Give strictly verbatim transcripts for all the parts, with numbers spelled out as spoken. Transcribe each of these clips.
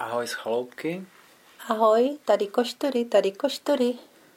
Ahoj z chaloupky. Ahoj, tady koštory, tady koštory.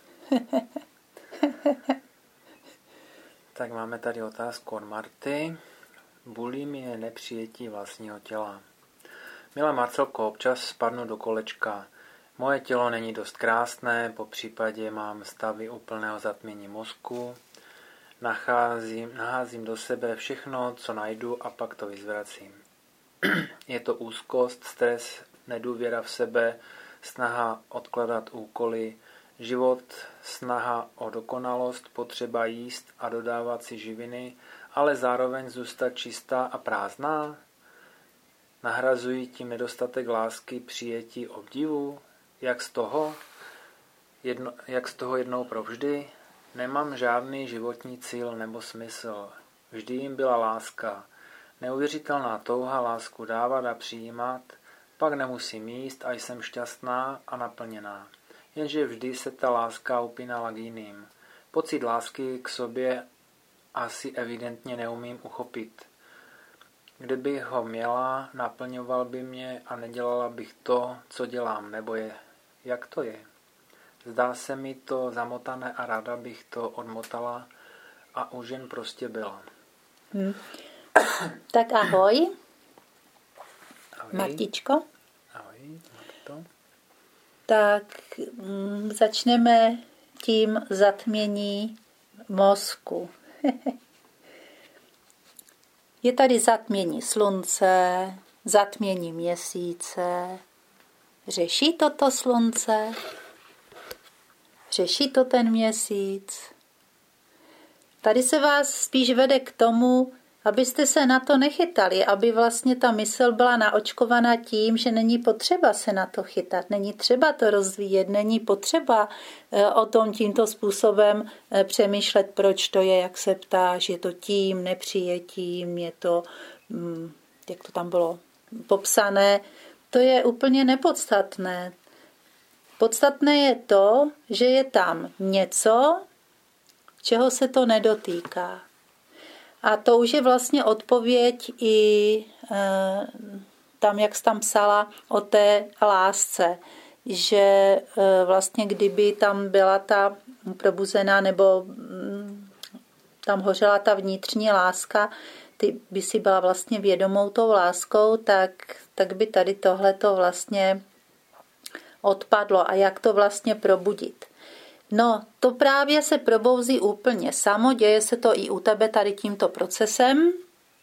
Tak máme tady otázku od Marty. Bulimie nepřijetí vlastního těla. Milá Marcelko, občas spadnu do kolečka. Moje tělo není dost krásné, po případě mám stavy úplného zatmění mozku. Nacházím, naházím do sebe všechno, co najdu a pak to vyzvracím. Je to úzkost, stres, nedůvěra v sebe, snaha odkladat úkoly, život, snaha o dokonalost, potřeba jíst a dodávat si živiny, ale zároveň zůstat čistá a prázdná? Nahrazují tím nedostatek lásky, přijetí, obdivu? Jak z toho? Jedno, jak z toho jednou provždy? Nemám žádný životní cíl nebo smysl. Vždy jim byla láska. Neuvěřitelná touha lásku dávat a přijímat, pak nemusím jíst a jsem šťastná a naplněná. Jenže vždy se ta láska upínala k jiným. Pocit lásky k sobě asi evidentně neumím uchopit. Kdybych ho měla, naplňoval by mě a nedělala bych to, co dělám, nebo je. Jak to je? Zdá se mi to zamotané a ráda bych to odmotala a už jen prostě byla. Hmm. Tak ahoj. Ahoj. Martičko. Ahoj, Marto. Tak mm, začneme tím zatmění mozku. Je tady zatmění slunce, zatmění měsíce. Řeší to to slunce? Řeší to ten měsíc? Tady se vás spíš vede k tomu, abyste se na to nechytali, aby vlastně ta mysl byla naočkovaná tím, že není potřeba se na to chytat, není třeba to rozvíjet, není potřeba o tom tímto způsobem přemýšlet, proč to je, jak se ptáš, je to tím, nepřijetím, je to, jak to tam bylo popsané, to je úplně nepodstatné. Podstatné je to, že je tam něco, čeho se to nedotýká. A to už je vlastně odpověď i e, tam, jak jsi tam psala o té lásce, že e, vlastně kdyby tam byla ta probuzená nebo m, tam hořela ta vnitřní láska, ty by si byla vlastně vědomou tou láskou, tak, tak by tady tohleto vlastně odpadlo. A jak to vlastně probudit? No, to právě se probouzí úplně samo, děje se to i u tebe tady tímto procesem.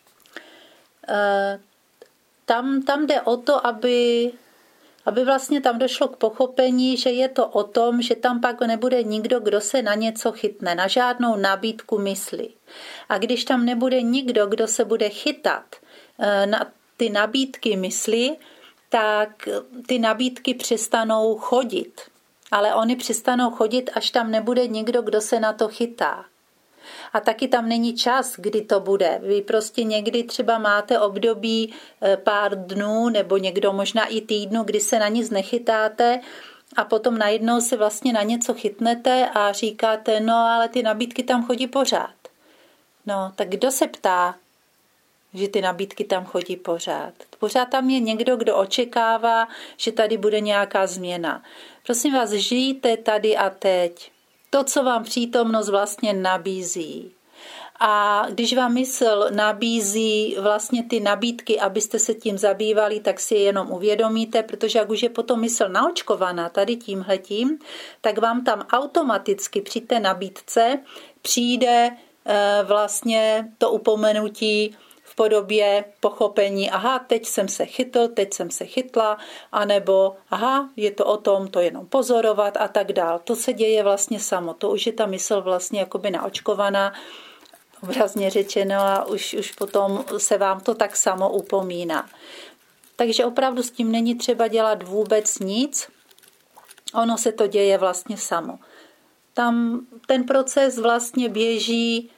E, tam, tam jde o to, aby, aby vlastně tam došlo k pochopení, že je to o tom, že tam pak nebude nikdo, kdo se na něco chytne, na žádnou nabídku mysli. A když tam nebude nikdo, kdo se bude chytat e, na ty nabídky mysli, tak ty nabídky přestanou chodit. Ale oni přestanou chodit, až tam nebude nikdo, kdo se na to chytá. A taky tam není čas, kdy to bude. Vy prostě někdy třeba máte období pár dnů nebo někdo možná i týdnu, kdy se na nic nechytáte a potom najednou se vlastně na něco chytnete a říkáte, no ale ty nabídky tam chodí pořád. No, tak kdo se ptá, že ty nabídky tam chodí pořád? Pořád tam je někdo, kdo očekává, že tady bude nějaká změna. Prosím vás, žijte tady a teď. To, co vám přítomnost vlastně nabízí. A když vám mysl nabízí vlastně ty nabídky, abyste se tím zabývali, tak si je jenom uvědomíte, protože jak už je potom mysl naočkovaná tady tímhletím, tak vám tam automaticky při té nabídce přijde vlastně to upomenutí v podobě pochopení, aha, teď jsem se chytl, teď jsem se chytla, anebo aha, je to o tom, to jenom pozorovat a tak dál. To se děje vlastně samo, to už je ta mysl vlastně jakoby naočkovaná, obrazně řečeno, a už, už potom se vám to tak samo upomíná. Takže opravdu s tím není třeba dělat vůbec nic, ono se to děje vlastně samo. Tam ten proces vlastně běží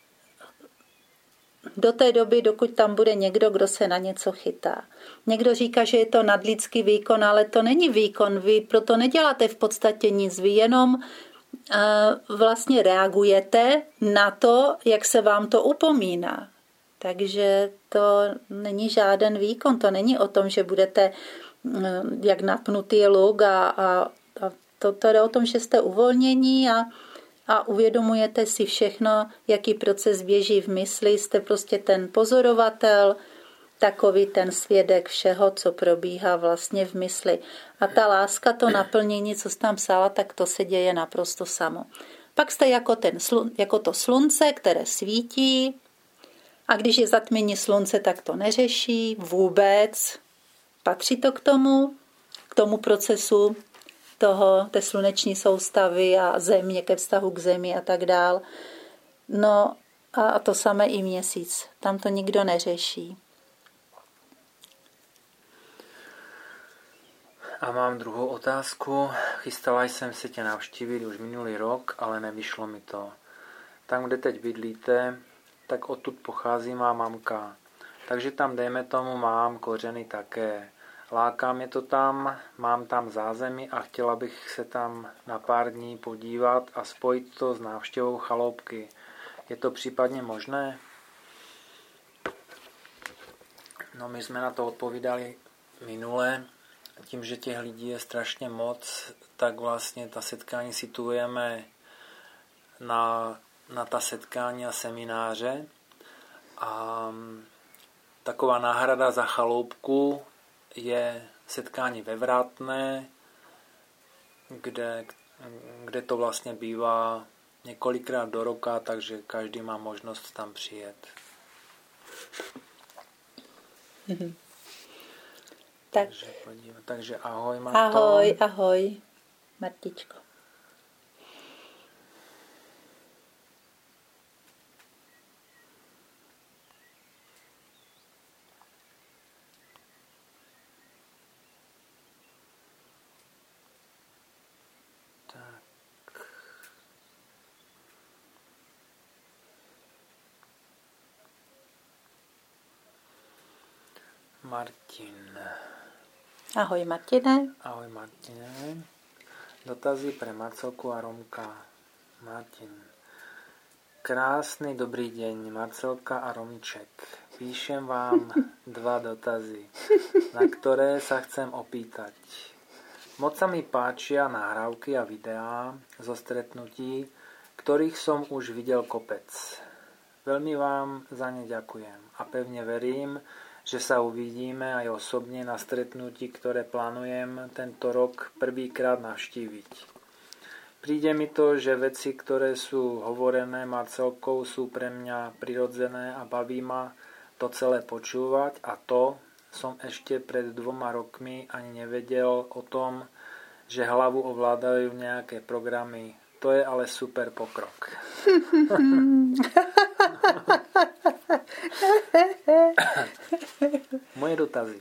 do té doby, dokud tam bude někdo, kdo se na něco chytá. Někdo říká, že je to nadlidský výkon, ale to není výkon. Vy proto neděláte v podstatě nic. Vy jenom uh, vlastně reagujete na to, jak se vám to upomíná. Takže to není žáden výkon. To není o tom, že budete jak napnutý je luk a, a, a to, to je o tom, že jste uvolnění a, a uvědomujete si všechno, jaký proces běží v mysli. Jste prostě ten pozorovatel, takový ten svědek všeho, co probíhá vlastně v mysli. A ta láska, to naplnění, co jsi tam psala, tak to se děje naprosto samo. Pak jste jako, ten, jako to slunce, které svítí, a když je zatmění slunce, tak to neřeší vůbec. Patří to k tomu, k tomu procesu toho, té sluneční soustavy a země, ke vztahu k zemi a tak dál. No a to samé i měsíc. Tam to nikdo neřeší. A mám druhou otázku. Chystala jsem se tě navštívit už minulý rok, ale nevyšlo mi to. Tam, kde teď bydlíte, tak odtud pochází má mamka. Takže tam, dejme tomu, mám kořeny také. Láká mě to tam, mám tam zázemí a chtěla bych se tam na pár dní podívat a spojit to s návštěvou chaloupky. Je to případně možné? No, my jsme na to odpovídali minule. Tím, že těch lidí je strašně moc, tak vlastně ta setkání situujeme na, na ta setkání a semináře. A taková náhrada za chaloupku je setkání ve Vrátné, kde, kde to vlastně bývá několikrát do roka, takže každý má možnost tam přijet. Mm-hmm. Tak. Takže, podívám. Takže ahoj, Marto. Ahoj, ahoj, Martičko. Tak. Martin. Ahoj, Martine. Ahoj, Martine. Dotazy pre Marcelku a Romka. Martin. Krásny dobrý deň, Marcelka a Romček. Píšem vám dva dotazy, na ktoré sa chcem opýtať. Moc sa mi páčia nahrávky a videá zo stretnutí, ktorých som už videl kopec. Veľmi vám za ne ďakujem a pevne verím, že sa uvidíme aj osobne na stretnutí, ktoré plánujem tento rok prvýkrát navštíviť. Príde mi to, že veci, ktoré sú hovorené Marcelkou, sú pre mňa prirodzené a baví ma to celé počúvať a to som ešte pred dvoma rokmi ani nevedel o tom, že hlavu ovládajú nejaké programy. To je ale super pokrok. Moje dotazy.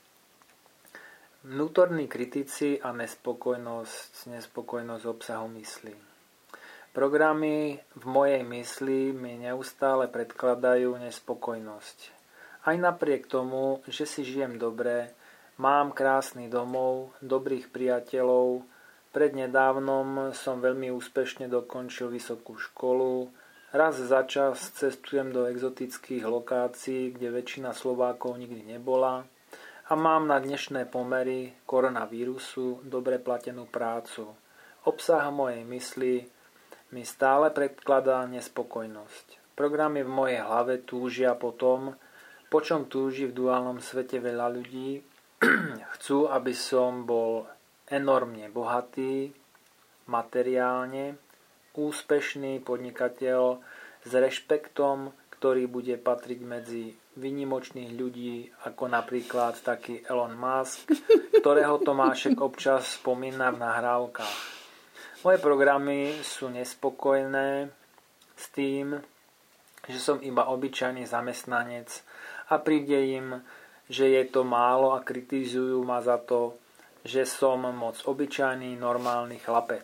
Vnútorní kritici a nespokojnosť, nespokojnosť obsahu mysli. Programy v mojej mysli mi neustále predkladajú nespokojnosť. Aj napriek tomu, že si žijem dobre, mám krásny domov, dobrých priateľov, prednedávnom som veľmi úspešne dokončil vysokú školu, raz za čas cestujem do exotických lokácií, kde väčšina Slovákov nikdy nebola a mám na dnešné pomery koronavírusu dobre platenú prácu. Obsah mojej mysli mi stále predkladá nespokojnosť. Programy v mojej hlave túžia po tom, po čom túži v duálnom svete veľa ľudí. Chcú, aby som bol enormne bohatý, materiálne, úspešný podnikateľ s rešpektom, ktorý bude patriť medzi výnimočných ľudí, ako napríklad taký Elon Musk, ktorého Tomášek občas spomína v nahrávkach. Moje programy sú nespokojné s tým, že som iba obyčajný zamestnanec a príde im, že je to málo a kritizujú ma za to, že som moc obyčajný, normálny chlapec.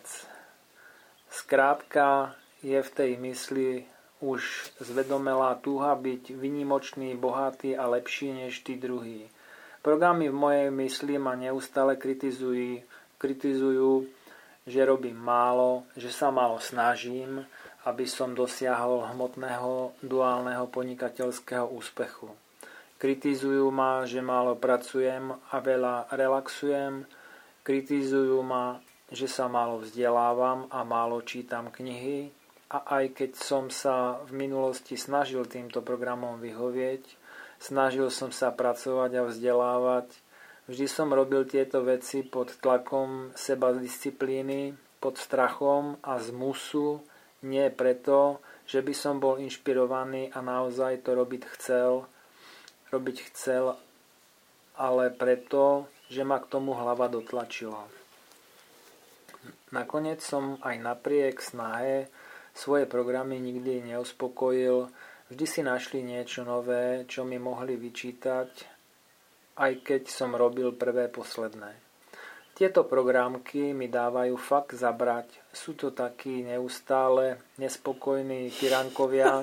Skrátka je v tej mysli už zvedomelá túha byť výnimočný, bohatý a lepší než tí druhí. Programy v mojej mysli ma neustále kritizujú, kritizujú, že robím málo, že sa málo snažím, aby som dosiahol hmotného, duálneho podnikateľského úspechu. Kritizujú ma, že málo pracujem a veľa relaxujem. Kritizujú ma, že sa málo vzdelávam a málo čítam knihy. A aj keď som sa v minulosti snažil týmto programom vyhovieť, snažil som sa pracovať a vzdelávať, vždy som robil tieto veci pod tlakom sebadisciplíny, pod strachom a zmusu, nie preto, že by som bol inšpirovaný a naozaj to robiť chcel, robiť chcel, ale preto, že ma k tomu hlava dotlačila. Nakoniec som aj napriek snahe svoje programy nikdy neuspokojil, vždy si našli niečo nové, čo mi mohli vyčítať, aj keď som robil prvé posledné. Tieto programky mi dávajú fakt zabrať. Sú to takí neustále nespokojní tyrankovia,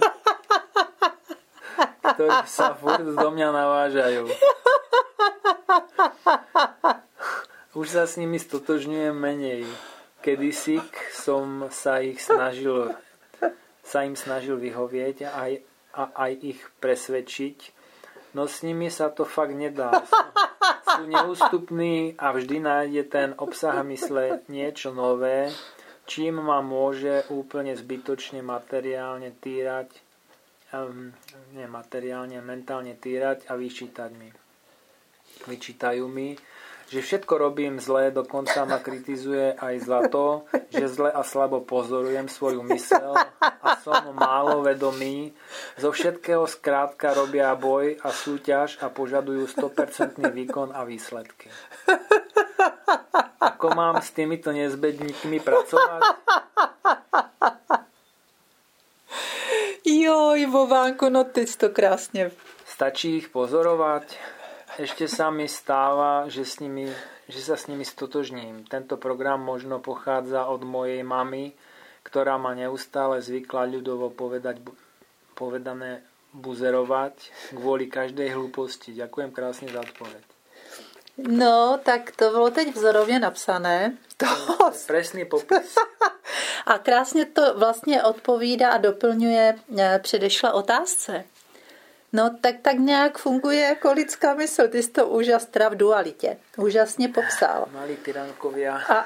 ktorí sa furt do mňa navážajú. Už sa s nimi stotožňujem menej. Kedysi som sa ich snažil sa im snažil vyhovieť a aj, a aj ich presvedčiť, no s nimi sa to fakt nedá. Sú neústupní a vždy nájde ten obsah mysle niečo nové, čím ma môže úplne zbytočne materiálne týrať, um, nie materiálne, mentálne týrať a vyčítať mi. Vyčítajú mi, že všetko robím zle, dokonca ma kritizuje aj za to, že zle a slabo pozorujem svoju myseľ a som málo vedomý. Zo všetkého skrátka robia boj a súťaž a požadujú sto percent výkon a výsledky. Ako mám s týmito nezbedníkmi pracovať? Joj, Vovánku, no ty si to krásne. Stačí ich pozorovať? Ešte sa mi stáva, že, s nimi, že sa s nimi stotožním. Tento program možno pochádza od mojej mamy, ktorá ma neustále zvykla ľudovo povedať, povedané buzerovať kvôli každej hlúposti. Ďakujem krásne za odpoveď. No, tak to bolo teď vzorovne napsané. To... to je presný popis. A krásně to vlastně odpovídá a doplňuje předešlé otázce. No tak tak nějak funguje jako lidská mysl. Ty jsi to úžas teda v dualitě. Úžasně popsal. Malí tyrankovia. A...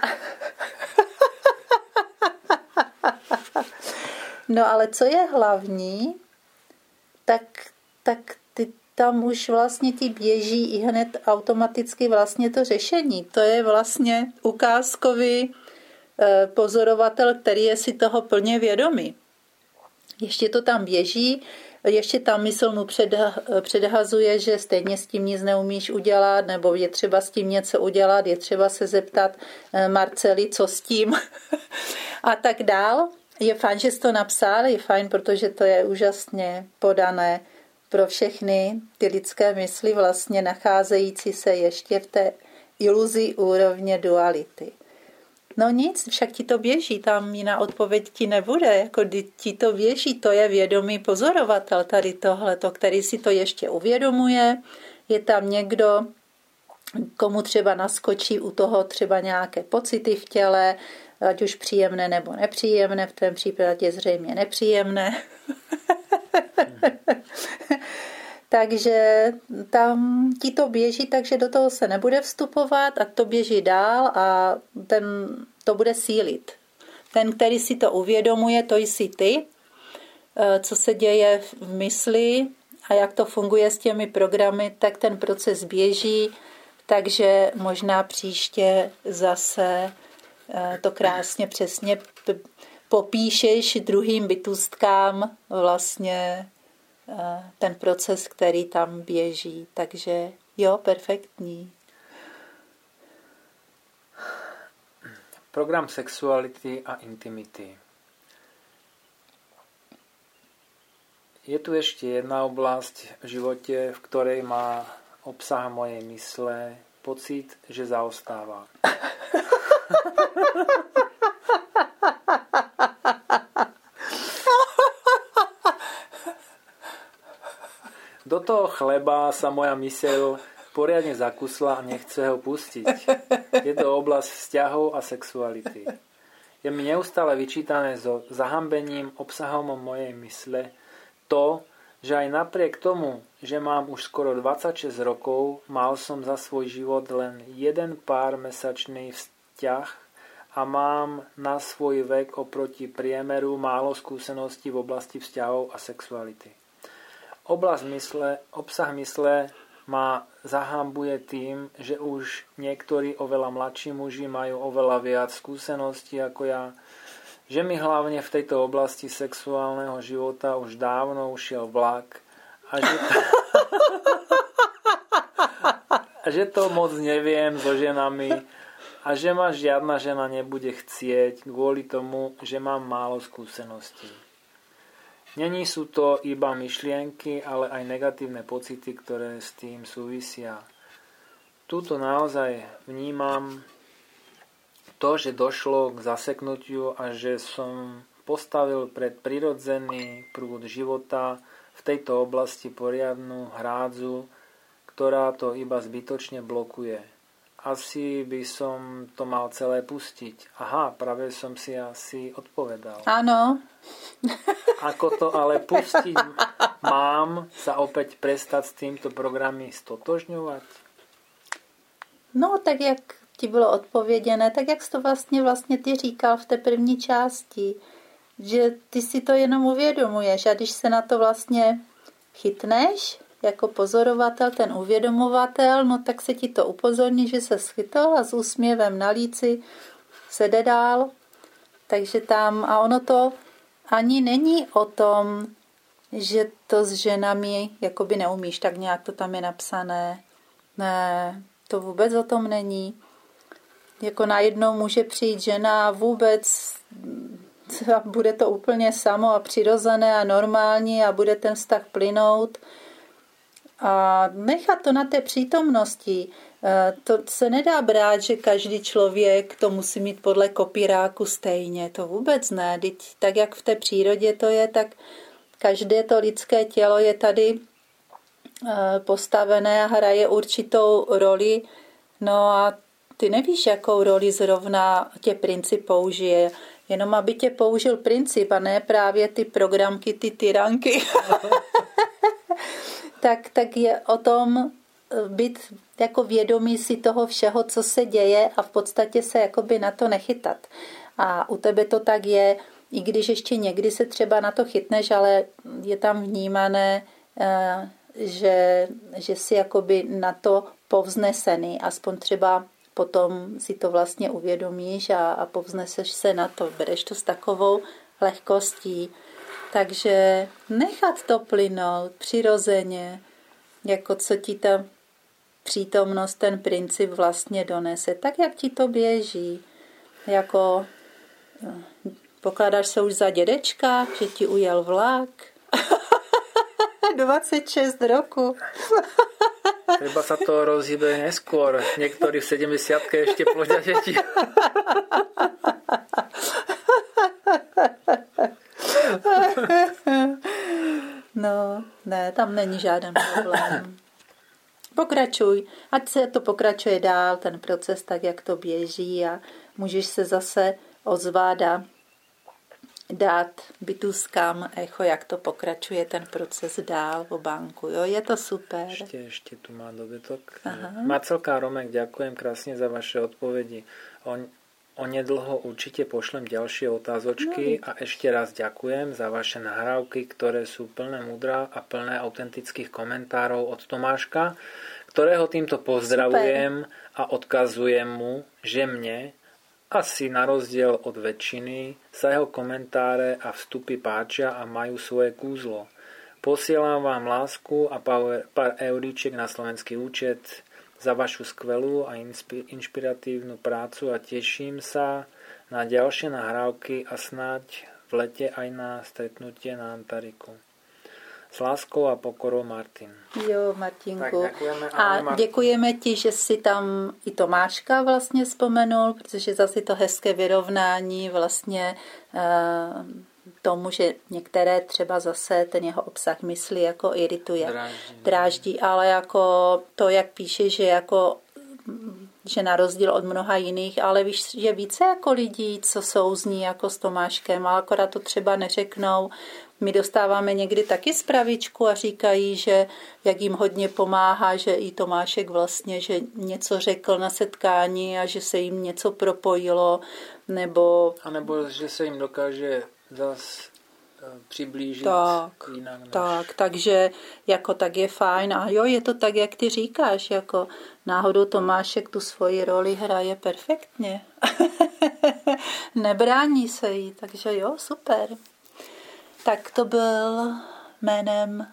No ale co je hlavní, tak, tak ty tam už vlastně ti běží i hned automaticky vlastně to řešení. To je vlastně ukázkový pozorovatel, který je si toho plně vědomý. Ještě to tam běží, ještě ta mysl mu předhazuje, že stejně s tím nic neumíš udělat, nebo je třeba s tím něco udělat, je třeba se zeptat Marcely, co s tím a tak dál. Je fajn, že jsi to napsal, je fajn, protože to je úžasně podané pro všechny ty lidské mysli vlastně nacházející se ještě v té iluzi úrovně duality. No nic, však ti to běží, tam jiná odpověď ti nebude, jako ti to běží, to je vědomý pozorovatel tady tohleto, který si to ještě uvědomuje, je tam někdo, komu třeba naskočí u toho třeba nějaké pocity v těle, ať už příjemné nebo nepříjemné, v tvém případě zřejmě nepříjemné. Takže tam ti to běží, takže do toho se nebude vstupovat a to běží dál a ten to bude sílit. Ten, který si to uvědomuje, to jsi ty, co se děje v mysli a jak to funguje s těmi programy, tak ten proces běží, takže možná příště zase to krásně přesně popíšeš druhým bytostkám vlastně ten proces, který tam běží. Takže jo, perfektní. Program sexuality a intimity. Je tu ešte jedna oblasť v živote, v ktorej má obsah mojej mysle pocit, že zaostáva. Do toho chleba sa moja myseľ poriadne zakusla a nechce ho pustiť. Je to oblasť vzťahov a sexuality. Je mi neustále vyčítané so zahambením obsahom mojej mysle to, že aj napriek tomu, že mám už skoro dvadsaťšesť rokov, mal som za svoj život len jeden pár mesačný vzťah a mám na svoj vek oproti priemeru málo skúseností v oblasti vzťahov a sexuality. Oblasť mysle, obsah mysle ma zahambuje tým, že už niektorí oveľa mladší muži majú oveľa viac skúseností ako ja, že mi hlavne v tejto oblasti sexuálneho života už dávno ušiel vlak a že to, a že to moc neviem so ženami a že ma žiadna žena nebude chcieť kvôli tomu, že mám málo skúseností. Není sú to iba myšlienky, ale aj negatívne pocity, ktoré s tým súvisia. Tuto naozaj vnímam to, že došlo k zaseknutiu a že som postavil pred prirodzený prúd života v tejto oblasti poriadnu hrádzu, ktorá to iba zbytočne blokuje. Asi by som to mal celé pustiť. Aha, práve som si asi odpovedal. Áno. Ako to ale pustiť mám, sa opäť prestať s týmto programy stotožňovať? No, tak jak ti bylo odpověděné, tak jak jsi to vlastně, vlastně ty říkal v té první části, že ty si to jenom uvědomuješ a když se na to vlastně chytneš, jako pozorovatel, ten uvědomovatel, no tak se ti to upozorní, že se schytl a s úsměvem na líci se jde dál. Takže tam, a ono to ani není o tom, že to s ženami jakoby neumíš, tak nějak to tam je napsané. Ne, to vůbec o tom není. Jako najednou může přijít žena a vůbec a bude to úplně samo a přirozené a normální a bude ten vztah plynout. A nechat to na té přítomnosti. To se nedá brát, že každý člověk to musí mít podle kopíráku stejně. To vůbec ne. Tak jak v té přírodě to je, tak každé to lidské tělo je tady postavené a hraje určitou roli. No a ty nevíš, jakou roli zrovna tě princip použije. Jenom aby tě použil princip a ne právě ty programky, ty tyranky. tak, tak je o tom být jako vědomí si toho všeho, co se děje a v podstatě se jakoby na to nechytat. A u tebe to tak je, i když ještě někdy se třeba na to chytneš, ale je tam vnímané, že, že si jakoby na to povznesený, aspoň třeba potom si to vlastně uvědomíš a, a povzneseš se na to, bereš to s takovou lehkostí. Takže nechat to plynout přirozeně, jako co ti ta přítomnost, ten princip vlastně donese, tak jak ti to běží. Jako pokládáš se už za dědečka, že ti ujel vlak. dvacet šest roku. Treba sa to rozhýbe neskôr. Niektorí v sedemdesiatke ešte plodia deti. No, ne, tam není žádný problém. Pokračuj, ať se to pokračuje dál, ten proces tak, jak to běží a můžeš se zase ozvat a dát bytuskám echo, jak to pokračuje ten proces dál vo banku. Jo, je to super. Ešte, ešte tu má dobytok. Marcelka a Romek, ďakujem krásne za vaše odpovedi. On, onedlho určite pošlem ďalšie otázočky no. A ešte raz ďakujem za vaše nahrávky, ktoré sú plné múdra a plné autentických komentárov od Tomáška, ktorého týmto pozdravujem super. A odkazujem mu, že mne asi na rozdiel od väčšiny sa jeho komentáre a vstupy páčia a majú svoje kúzlo. Posielam vám lásku a pár euríček na slovenský účet za vašu skvelú a inšpiratívnu prácu a teším sa na ďalšie nahrávky a snáď v lete aj na stretnutie na Antariku. S láskou a pokorou, Martin. Jo, Martinku. Tak děkujeme. A Martin. Děkujeme ti, že jsi tam i Tomáška vlastně vzpomenul, protože zase to hezké vyrovnání vlastně uh, tomu, že některé třeba zase ten jeho obsah mysli jako irituje, dráždí, dráždí ale jako to, jak píše, že jako že na rozdíl od mnoha jiných, ale víš, že více jako lidí, co souzní jako s Tomáškem, ale akorát to třeba neřeknou. My dostáváme někdy taky zprávičku a říkají, že jak jim hodně pomáhá, že i Tomášek vlastně, že něco řekl na setkání a že se jim něco propojilo, nebo... A nebo že se jim dokáže zas přiblížit tak, jinak. Než... Tak, takže jako tak je fajn. A jo, je to tak, jak ty říkáš, jako náhodou Tomášek tu svoji roli hraje perfektně. Nebrání se jí, takže jo, super. Tak to byl jménem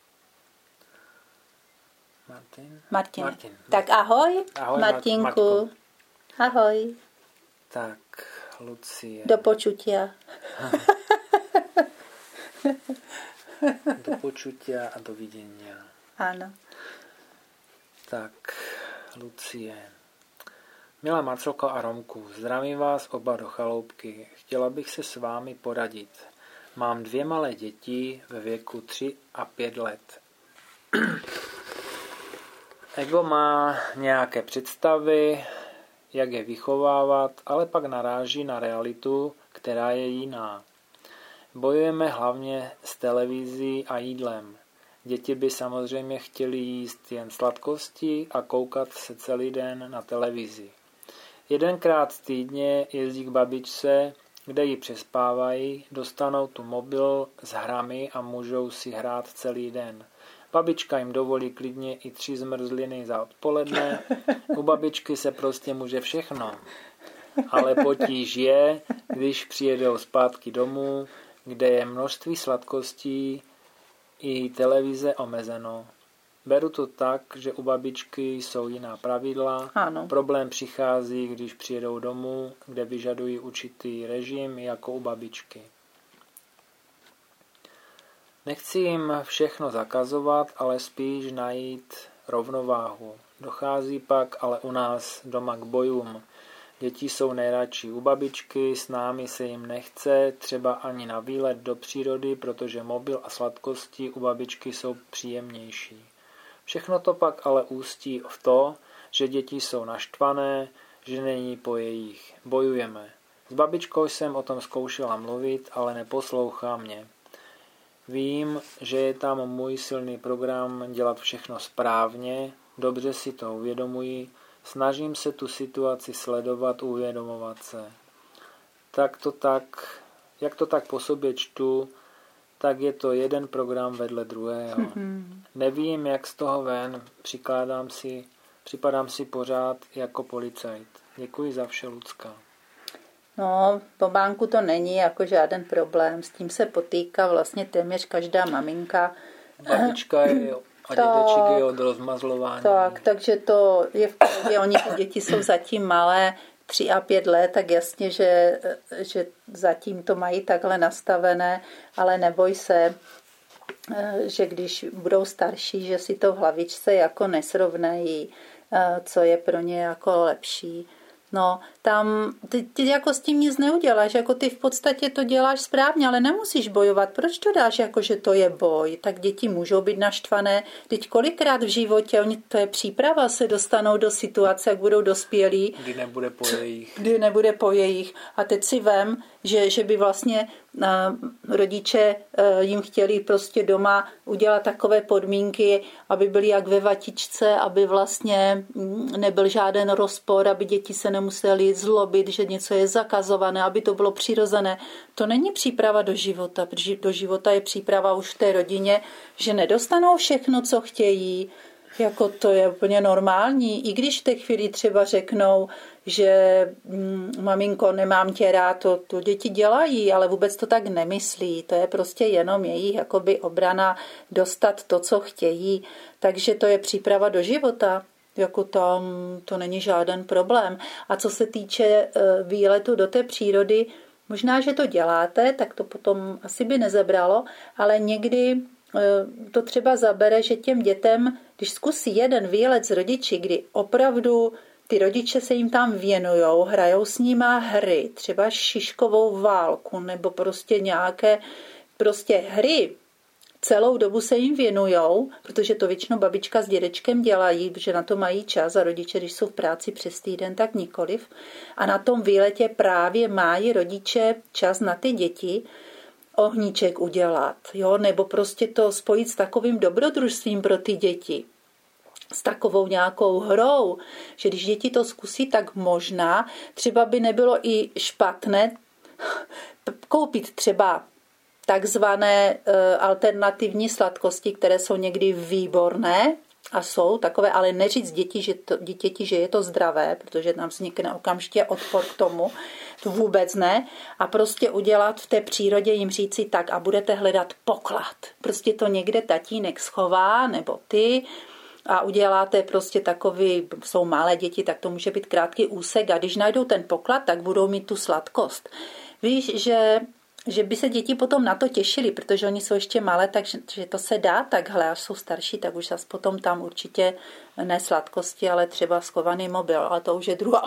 Martin. Martin. Martin. Tak ahoj, ahoj Martinku. Martko. Ahoj. Tak, Lucie. Do počutia. Do počutia a do vidění. Ano. Tak, Lucie. Milá Marcelko a Romku, zdravím vás oba do chaloupky. Chtěla bych se s vámi poradit. Mám dvě malé děti ve věku tři a pět let. Ego má nějaké představy, jak je vychovávat, ale pak naráží na realitu, která je jiná. Bojujeme hlavně s televizí a jídlem. Děti by samozřejmě chtěly jíst jen sladkosti a koukat se celý den na televizi. Jedenkrát týdně jezdí k babičce, kde ji přespávají, dostanou tu mobil s hrami a můžou si hrát celý den. Babička jim dovolí klidně i tři zmrzliny za odpoledne. U babičky se prostě může všechno. Ale potíž je, když přijedou zpátky domů, kde je množství sladkostí i televize omezeno. Beru to tak, že u babičky jsou jiná pravidla. Ano. Problém přichází, když přijedou domů, kde vyžadují určitý režim jako u babičky. Nechci jim všechno zakazovat, ale spíš najít rovnováhu. Dochází pak ale u nás doma k bojům. Děti jsou nejradši u babičky, s námi se jim nechce, třeba ani na výlet do přírody, protože mobil a sladkosti u babičky jsou příjemnější. Všechno to pak ale ústí v to, že děti jsou naštvané, že není po jejich. Bojujeme. S babičkou jsem o tom zkoušela mluvit, ale neposlouchá mě. Vím, že je tam můj silný program dělat všechno správně, dobře si to uvědomuji, snažím se tu situaci sledovat, uvědomovat se. Tak to tak, jak to tak po sobě čtu, tak je to jeden program vedle druhého. Mm-hmm. Nevím, jak z toho ven, přikládám si, připadám si pořád jako policajt. Děkuji za vše, Lucka. No, po bánku to není jako žádný problém. S tím se potýká vlastně téměř každá maminka. Babička je a dědeček je od rozmazlování. Tak, takže to je v pohodě. Oni ty děti jsou zatím malé, tři a pět let, tak jasně, že, že zatím to mají takhle nastavené, ale neboj se, že když budou starší, že si to v hlavičce jako nesrovnají, co je pro ně jako lepší. No, tam ty, ty jako s tím nic neuděláš, jako ty v podstatě to děláš správně, ale nemusíš bojovat. Proč to dáš, jako že to je boj? Tak děti můžou být naštvané. Teď kolikrát v životě, oni, to je příprava, se dostanou do situace, jak budou dospělí. Kdy nebude po jejich. Kdy nebude po jejich. A teď si vem, že, že by vlastně uh, rodiče uh, jim chtěli prostě doma udělat takové podmínky, aby byli jak ve vatičce, aby vlastně nebyl žádný rozpor, aby děti se nemuseli zlobit, že něco je zakazované, aby to bylo přirozené. To není příprava do života, protože do života je příprava už v té rodině, že nedostanou všechno, co chtějí. Jako to je úplně normální. I když v té chvíli třeba řeknou, že hm, maminko, nemám tě rád, to, to děti dělají, ale vůbec to tak nemyslí. To je prostě jenom jejich jakoby obrana dostat to, co chtějí. Takže to je příprava do života. Jako tam to není žádný problém. A co se týče výletu do té přírody, možná, že to děláte, tak to potom asi by nezabralo, ale někdy to třeba zabere, že těm dětem, když zkusí jeden výlet s rodiči, kdy opravdu ty rodiče se jim tam věnujou, hrajou s nima hry, třeba šiškovou válku nebo prostě nějaké prostě hry, celou dobu se jim věnujou, protože to většinou babička s dědečkem dělají, protože na to mají čas a rodiče, když jsou v práci přes týden, tak nikoliv. A na tom výletě právě mají rodiče čas na ty děti, ohníček udělat, jo, nebo prostě to spojit s takovým dobrodružstvím pro ty děti. S takovou nějakou hrou, že když děti to zkusí, tak možná třeba by nebylo i špatné koupit třeba takzvané alternativní sladkosti, které jsou někdy výborné a jsou takové, ale neříct děti, že to, dítěti, že je to zdravé, protože tam vznikne okamžitě odpor k tomu, to vůbec ne, a prostě udělat v té přírodě jim říci tak a budete hledat poklad. Prostě to někde tatínek schová, nebo ty, a uděláte prostě takový, jsou malé děti, tak to může být krátký úsek a když najdou ten poklad, tak budou mít tu sladkost. Víš, že, že by se děti potom na to těšili, protože oni jsou ještě malé, takže že to se dá takhle, až jsou starší, tak už zase potom tam určitě ne sladkosti, ale třeba schovaný mobil, ale to už je druhá.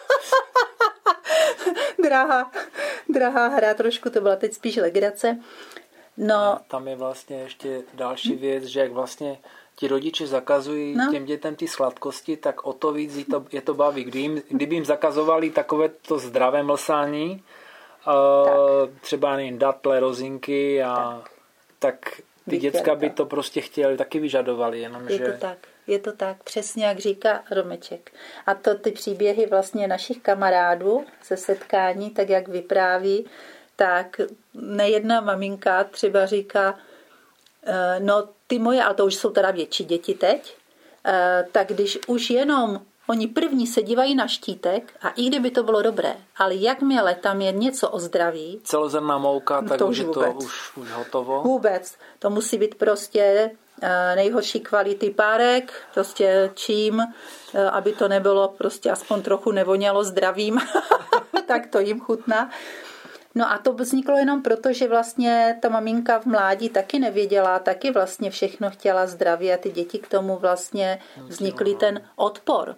drahá, drahá hra, trošku to byla teď spíš legrace. No, tam je vlastně ještě další věc, že jak vlastně ti rodiče zakazují no. těm dětem ty sladkosti, tak o to víc je to, je to baví. Kdy jim, kdyby jim zakazovali takové to zdravé mlsání, uh, třeba nevím, datle, rozinky, a, tak, tak ty děcka by to prostě chtěli, taky vyžadovali. Jenom, je že... to tak, je to tak, přesně jak říká Romeček. A to ty příběhy vlastně našich kamarádů ze setkání, tak jak vypráví, tak nejedna maminka třeba říká, no ty moje, ale to už jsou teda větší děti teď, tak když už jenom oni první se dívají na štítek a i kdyby to bylo dobré, ale jakmile tam je něco o zdraví, celozrnná mouka, tak to už je vůbec. to už, už hotovo. Vůbec. To musí být prostě nejhorší kvality párek, prostě čím, aby to nebylo prostě aspoň trochu nevonělo zdravím, tak to jim chutná. No a to vzniklo jenom proto, že vlastně ta maminka v mládí taky nevěděla, taky vlastně všechno chtěla zdraví a ty děti k tomu vlastně vznikly ten odpor.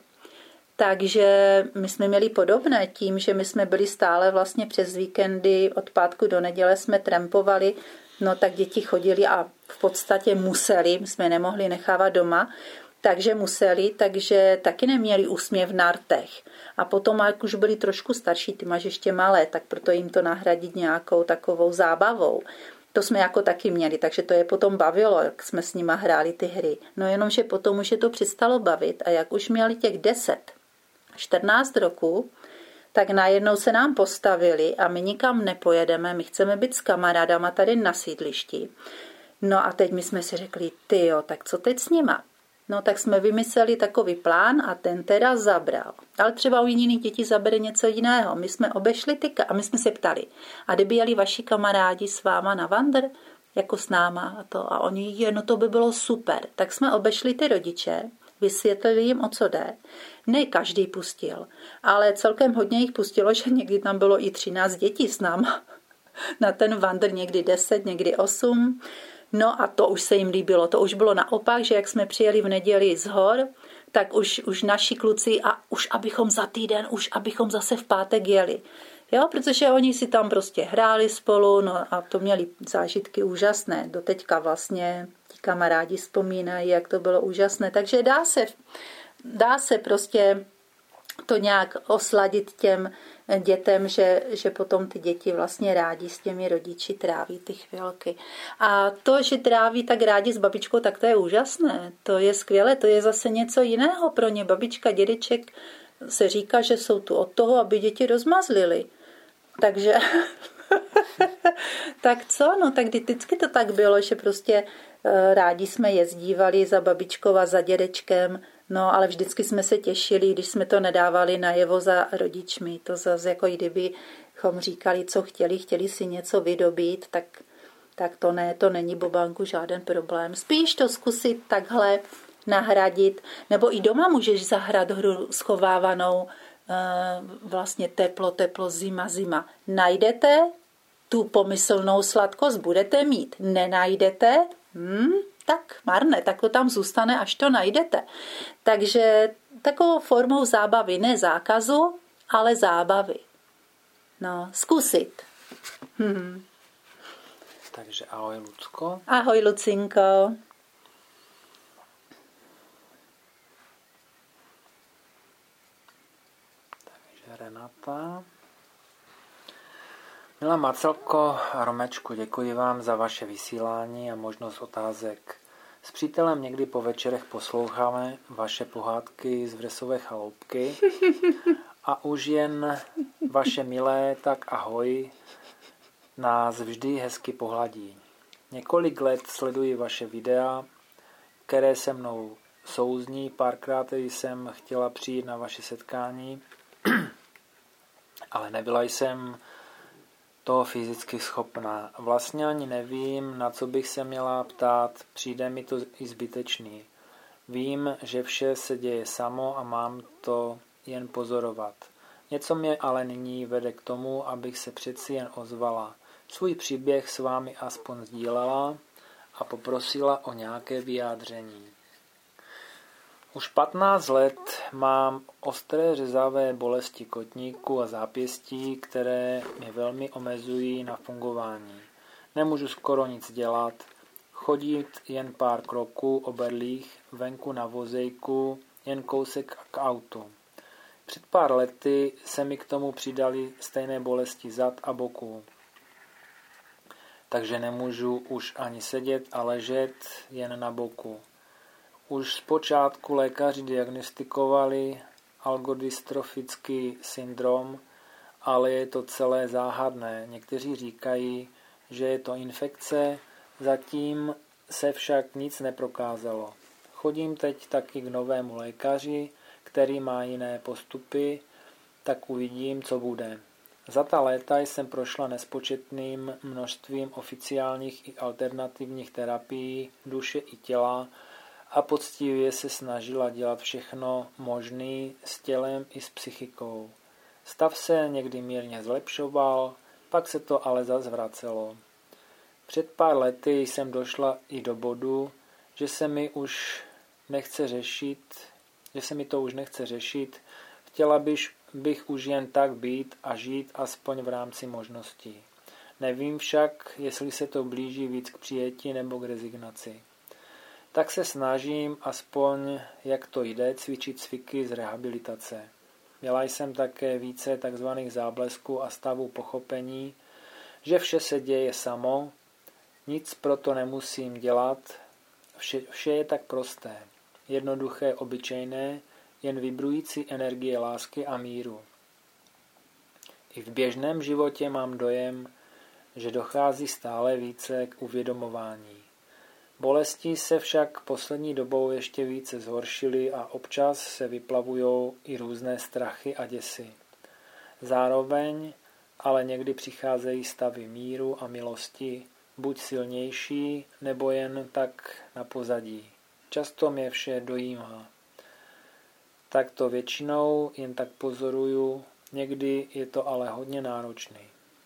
Takže my jsme měli podobné tím, že my jsme byli stále vlastně přes víkendy od pátku do neděle jsme trampovali, no tak děti chodili a v podstatě museli, my jsme nemohli nechávat doma, takže museli, takže taky neměli úsměv na rtech. A potom, jak už byli trošku starší, ty máš ještě malé, tak proto jim to nahradit nějakou takovou zábavou. To jsme jako taky měli, takže to je potom bavilo, jak jsme s nima hráli ty hry. No jenomže potom už je to přestalo bavit a jak už měli těch deset, čtrnáct roků, tak najednou se nám postavili a my nikam nepojedeme, my chceme být s kamarádama tady na sídlišti. No a teď my jsme si řekli, tyjo, tak co teď s nima? No tak jsme vymysleli takový plán a ten teda zabral. Ale třeba u jiných dětí zabere něco jiného. My jsme obešli ty a my jsme se ptali, a kdyby jeli vaši kamarádi s váma na vandr, jako s náma a to, a oni, je, no to by bylo super. Tak jsme obešli ty rodiče, vysvětlili jim, o co jde. Ne každý pustil, ale celkem hodně jich pustilo, že někdy tam bylo i třináct dětí s náma. Na ten vandr někdy deset, někdy osm. No a to už se jim líbilo. To už bylo naopak, že jak jsme přijeli v neděli z hor, tak už, už naši kluci a už abychom za týden, už abychom zase v pátek jeli. Jo, protože oni si tam prostě hráli spolu, no a to měli zážitky úžasné. Doteďka vlastně ti kamarádi vzpomínají, jak to bylo úžasné. Takže dá se, dá se prostě to nějak osladit těm dětem, že, že potom ty děti vlastně rádi s těmi rodiči tráví ty chvilky. A to, že tráví tak rádi s babičkou, tak to je úžasné. To je skvělé, to je zase něco jiného pro ně. Babička, dědeček se říká, že jsou tu od toho, aby děti rozmazlili. Takže tak co? No tak vždycky to tak bylo, že prostě rádi jsme jezdívali za babičkou a za dědečkem. No, ale vždycky jsme se těšili, když jsme to nedávali najevo za rodičmi. To zase jako kdybychom říkali, co chtěli, chtěli si něco vydobít, tak, tak to ne, to není Bobánku žádný problém. Spíš to zkusit takhle nahradit, nebo i doma můžeš zahrát hru schovávanou, vlastně teplo, teplo, zima, zima. Najdete tu pomyslnou sladkost, budete mít. Nenajdete, hmm, tak marné, tak to tam zůstane, až to najdete. Takže takovou formou zábavy, ne zákazu, ale zábavy. No, zkusit. Hmm. Takže ahoj, Lucko. Ahoj, Lucinko. Takže Renata. Milá Marcelko a Romečku, děkuji vám za vaše vysílání a možnost otázek. S přítelem někdy po večerech posloucháme vaše pohádky z Vresové chaloupky a už jen vaše milé tak ahoj nás vždy hezky pohladí. Několik let sleduji vaše videa, které se mnou souzní. Párkrát jsem chtěla přijít na vaše setkání, ale nebyla jsem toho fyzicky schopná. Vlastně ani nevím, na co bych se měla ptát, přijde mi to i zbytečný. Vím, že vše se děje samo a mám to jen pozorovat. Něco mě ale nyní vede k tomu, abych se přeci jen ozvala. Svůj příběh s vámi aspoň sdílela a poprosila o nějaké vyjádření. Už patnáct let mám ostré řezavé bolesti kotníku a zápěstí, které mě velmi omezují na fungování. Nemůžu skoro nic dělat, chodit jen pár kroků oberlých, venku na vozejku, jen kousek k autu. Před pár lety se mi k tomu přidali stejné bolesti zad a boků. Takže nemůžu už ani sedět a ležet jen na boku. Už zpočátku lékaři diagnostikovali algodystrofický syndrom, ale je to celé záhadné. Někteří říkají, že je to infekce, zatím se však nic neprokázalo. Chodím teď taky k novému lékaři, který má jiné postupy, tak uvidím, co bude. Za ta léta jsem prošla nespočetným množstvím oficiálních i alternativních terapií duše i těla a poctivě se snažila dělat všechno možné s tělem i s psychikou. Stav se někdy mírně zlepšoval, pak se to ale zas vracelo. Před pár lety jsem došla i do bodu, že se mi už nechce řešit, že se mi to už nechce řešit, chtěla bych, bych už jen tak být a žít aspoň v rámci možností. Nevím však, jestli se to blíží víc k přijetí nebo k rezignaci. Tak se snažím aspoň, jak to jde, cvičit cviky z rehabilitace. Měla jsem také více tzv. Záblesků a stavů pochopení, že vše se děje samo, nic proto nemusím dělat, vše, vše je tak prosté, jednoduché, obyčejné, jen vibrující energie lásky a míru. I v běžném životě mám dojem, že dochází stále více k uvědomování. Bolesti se však poslední dobou ještě více zhoršily a občas se vyplavují i různé strachy a děsy. Zároveň ale někdy přicházejí stavy míru a milosti, buď silnější, nebo jen tak na pozadí. Často mě vše dojímá. Tak to většinou jen tak pozoruju, někdy je to ale hodně náročný.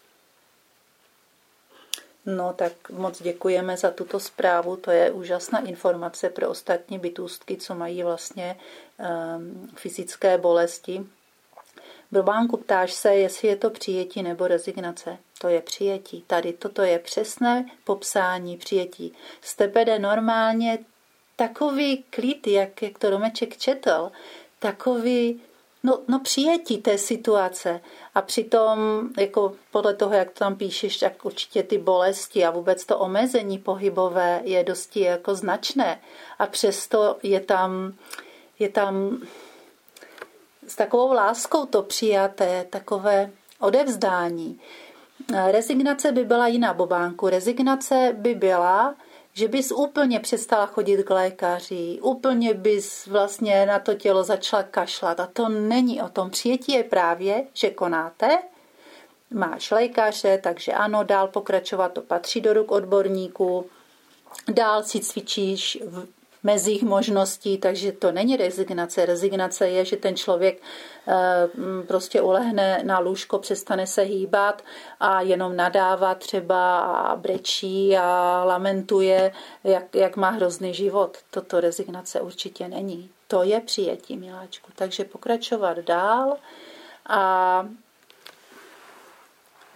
No tak moc děkujeme za tuto zprávu, to je úžasná informace pro ostatní bytůstky, co mají vlastně um, fyzické bolesti. Blbánku, ptáš se, jestli je to přijetí nebo rezignace. To je přijetí. Tady toto je přesné popsání přijetí. Z tebe jde normálně takový klid, jak, jak to Romeček četl, takový no, no přijetí té situace. A přitom, jako podle toho, jak to tam píšeš, tak určitě ty bolesti a vůbec to omezení pohybové je dosti jako značné. A přesto je tam, je tam s takovou láskou to přijaté, takové odevzdání. Rezignace by byla jiná, Bobánku. Rezignace by byla, že bys úplně přestala chodit k lékaři, úplně bys vlastně na to tělo začala kašlat. A to není o tom. Přijetí je právě, že konáte, máš lékaře, takže ano, dál pokračovat, to patří do ruk odborníků, dál si cvičíš v mezích možností, takže to není rezignace. Rezignace je, že ten člověk prostě ulehne na lůžko, přestane se hýbat a jenom nadává třeba a brečí a lamentuje, jak, jak má hrozný život. Toto rezignace určitě není. To je přijetí, miláčku. Takže pokračovat dál a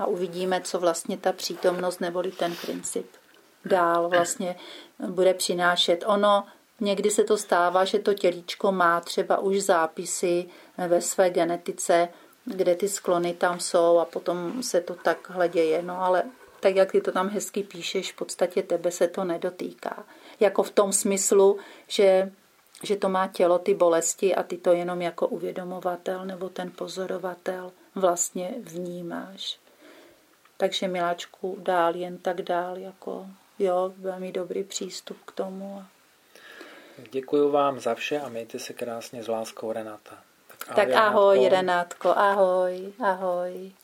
a uvidíme, co vlastně ta přítomnost neboli ten princip dál vlastně bude přinášet. Ono, někdy se to stává, že to tělíčko má třeba už zápisy ve své genetice, kde ty sklony tam jsou a potom se to takhle děje. No ale tak, jak ty to tam hezky píšeš, v podstatě tebe se to nedotýká. Jako v tom smyslu, že, že to má tělo ty bolesti a ty to jenom jako uvědomovatel nebo ten pozorovatel vlastně vnímáš. Takže miláčku, dál, jen tak dál, jako jo, velmi dobrý přístup k tomu. Děkuju vám za vše a mějte se krásně s láskou, Renata. Tak ahoj, tak ahoj Renátko. Renátko, ahoj, ahoj.